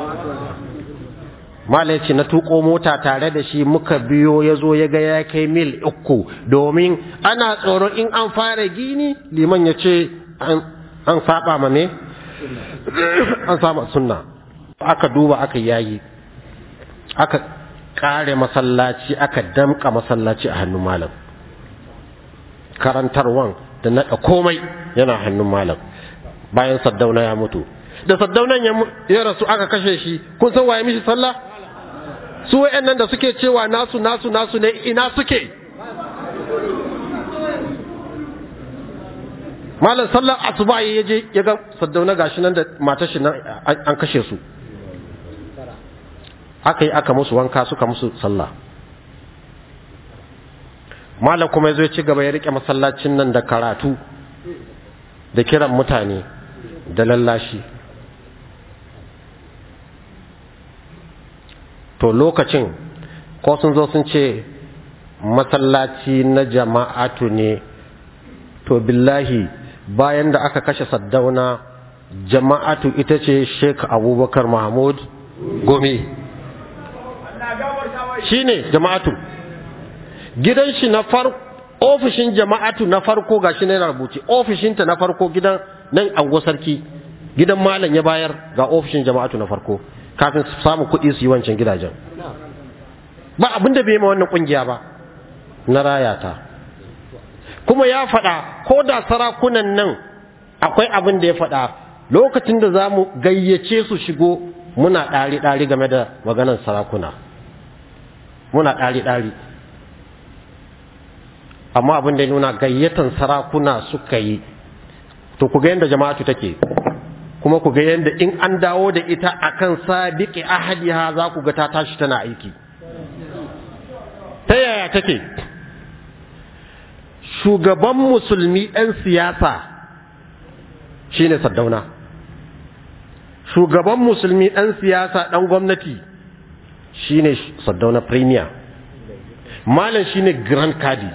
Malam ce na tuko mota tare da shi, muka biyo, ya zo ya ga ya kai mil uku, domin ana tsoro in an fara gini liman ya ce an saba ma ne an saba sunna. Aka duba aka yayi, aka kare masallaci, aka damka masallaci a hannun malam, karantarwan da naɗa komai yana hannun malam. Bayan Saddauna ya mutu, da Saddaunan ya rasu aka kashe shi, kun san waye mishi sallah? Su wayannan da suke cewa nasu nasu nasu ne, ina suke? Malam sallar asuba ya je ya ga Saddauna gashi nan da matar shi nan an kashe su, aka yi aka musu wanka suka musu sallah. Malam kuma ya zo ya ci gaba ya rike masallacin nan da karatu da kiran mutane da lallashi. To lokacin ko sun zo sun ce masallaci na jama'atu ne, to billahi bayan da aka kashe Saddauna, jama'atu ita ce Sheikh Abubakar Mahmud Gome, shi ne jama'atu. Gidan shi na farko, ofishin jama'atu na farko gashi ne rubuce, ofishinta na farko gidan nan Ango Sarki, gidan malam ya bayar ga ofishin jama'atu na farko, kafin su samu kuɗi su yi wancan gidajen. Ba abinda bai ma wannan kungiya ba na rayata. Kuma ya faɗa, ko da sarakunan nan akwai abin da ya faɗa, lokacin da za mu gayyace su shigo muna ɗari-ɗari game da maganar sarakuna, muna ɗari-ɗari. Amma abin da ya nuna gayyatan sarakuna suka yi, to ku ga yadda jama'atu take, kuma ku ga yadda in an dawo da ita akan sabiqi ahadiha za ku ga ta tashi tana aiki. Ta yaya take? Shugaban musulmi ɗan siyasa shine Saddauna, shugaban musulmi ɗan siyasa ɗan gwamnati shine Saddauna Premier, malam shine Grand Kadi,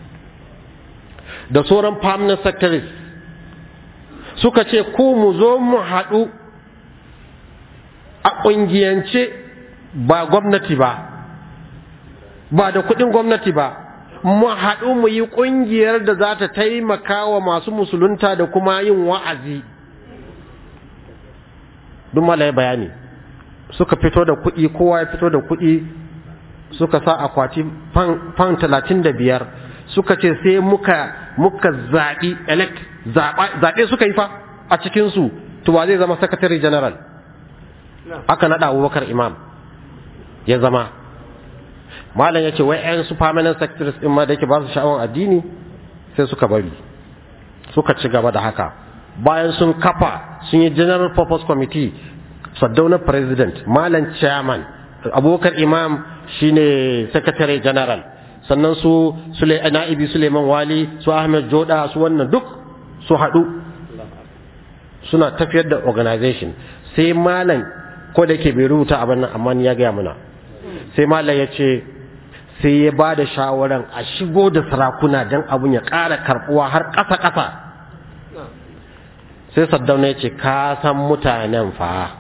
da sauran permanent secretaries suka ce ku mu zo mu haɗu a ƙungiyance, ba gwamnati ba, ba da kuɗin gwamnati ba, mu haɗu mu yi ƙungiyar da za ta taimaka wa masu musulunta da kuma yin wa'azi. Duk malaye bayani suka fito da kuɗi, kowa ya fito da kuɗi, suka sa akwati fan talatin da biyar, suka ce sai muka muka zaɓi elect zaɓe suka yi fa a cikinsu, to wa zai zama secretary general. Aka naɗa Abubakar Imam, ya zama malam yace wai ƴan su permanent secretaries din ma da yake ba su sha'awan addini sai suka bari suka ci gaba da haka bayan sun kafa sun yi general purpose committee Saddauna president malam chairman Abubakar Imam shine secretary general sannan su Sule Na'ibi Suleiman Wali su Ahmed Joda su wannan duk su haɗu suna tafiyar da organization sai malam ko da yake bai rubuta abin nan amma ya gaya mana sai malam ya ce sai ya ba da shawaran a shigo da sarakuna don abin ya ƙara karɓuwa har ƙasa-ƙasa sai Saddauna ya ce ka san mutanen fa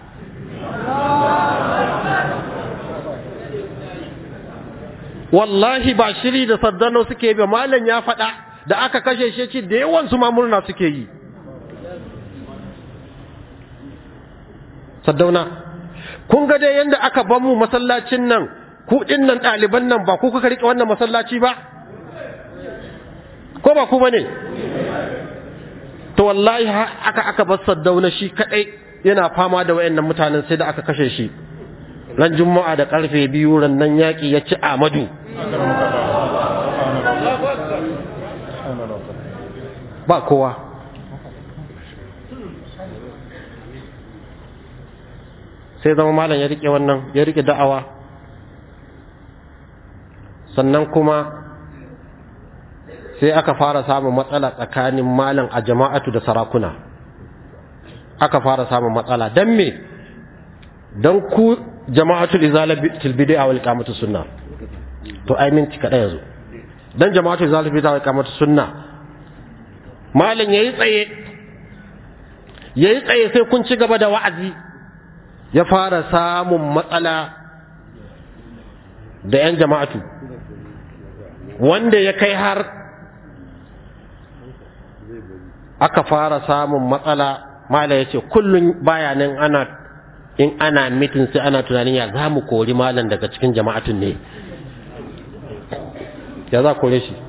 wallahi ba shiri da Saddauna suke bi malam ya faɗa da aka kashe shi ce da yawan su ma murna suke yi Saddauna kun ga dai yanda aka ban mu masallacin nan ku din nan ɗaliban nan ba ku kuka rike wannan masallaci ba ko ba ku bane to wallahi aka aka bar Saddauna shi kadai yana fama da wayannan mutanen sai da aka kashe shi ran juma'a da karfe biyu ran nan yaki ya ci Amadu ba kowa sai zama malam ya rike wannan ya rike da'awa sannan kuma sai aka fara samun matsala tsakanin malam a jama'atu da sarakuna aka fara samun matsala dan me dan ku jama'atul izalatul bid'a wal iqamatus sunna to ai minti kada yazo dan jama'atul izalatul bid'a wal iqamatus sunna malam yayi tsaye yayi tsaye sai kun ci gaba da wa'azi ya fara samun matsala da yan jama'atu wanda ya kai har aka fara samun matsala malam yace kullun bayanan ana in ana mitin sai ana tunanin ya za mu kori malam daga cikin jama'atun ne ya za kore shi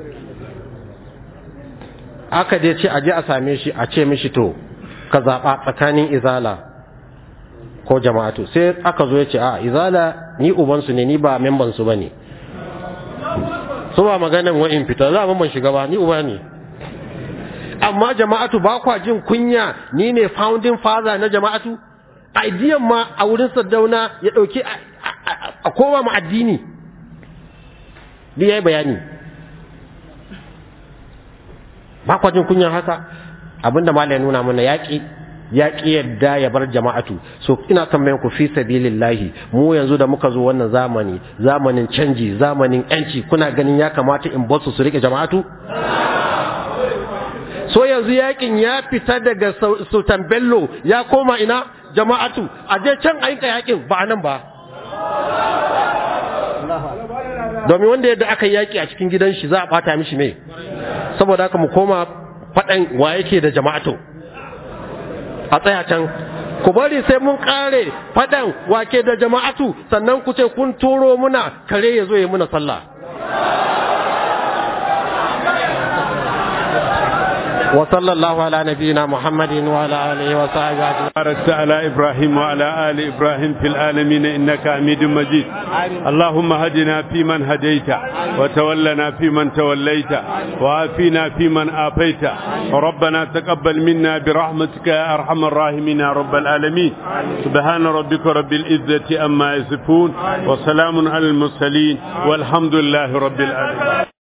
aka dai ce aje a same shi a ce mishi to ka zaɓa tsakanin izala ko jama'atu sai aka zo ya ce a izala ni ubansu ne ni ba membansu ba ne su ba maganin wa'in fita za a ban shiga ba ni uba ne amma jama'atu ba kwa jin kunya ni ne founding father na jama'atu idean ma a wurin Saddauna ya dauke a kowa mu addini bi yayi bayani ba kwa jin kunya haka abinda malai nuna mana yaki yaki yadda ya bar jama'atu so ina tambayan ku fi sabilillahi mu yanzu da muka zo wannan zamani zamanin canji zamanin yanci kuna ganin ya kamata in bar su su rike jama'atu so yanzu yakin ya fita daga Sultan Bello ya koma ina jama'atu a je can a yinka yakin ba nan ba domin wanda yadda aka yaki a cikin gidan shi za a bata mishi ne saboda haka mu koma faɗan wa yake da jama'atu a tsaya can ku bari sai mun kare faɗan wake da jama'atu sannan ku ce kun turo muna kare ya zo ya muna sallah وصلى الله على نبينا محمد وعلى آله وصحبه أجمعين.
باركت على إبراهيم وعلى آل إبراهيم في العالمين إنك حميد مجيد. اللهم هدنا فيمن هديت وتولنا فيمن توليت وعافنا فيمن عافيت ربنا تقبل منا برحمتك يا أرحم الراحمين يا رب العالمين. سبحان ربك رب العزة أما يصفون وسلام على المرسلين والحمد لله رب العالمين.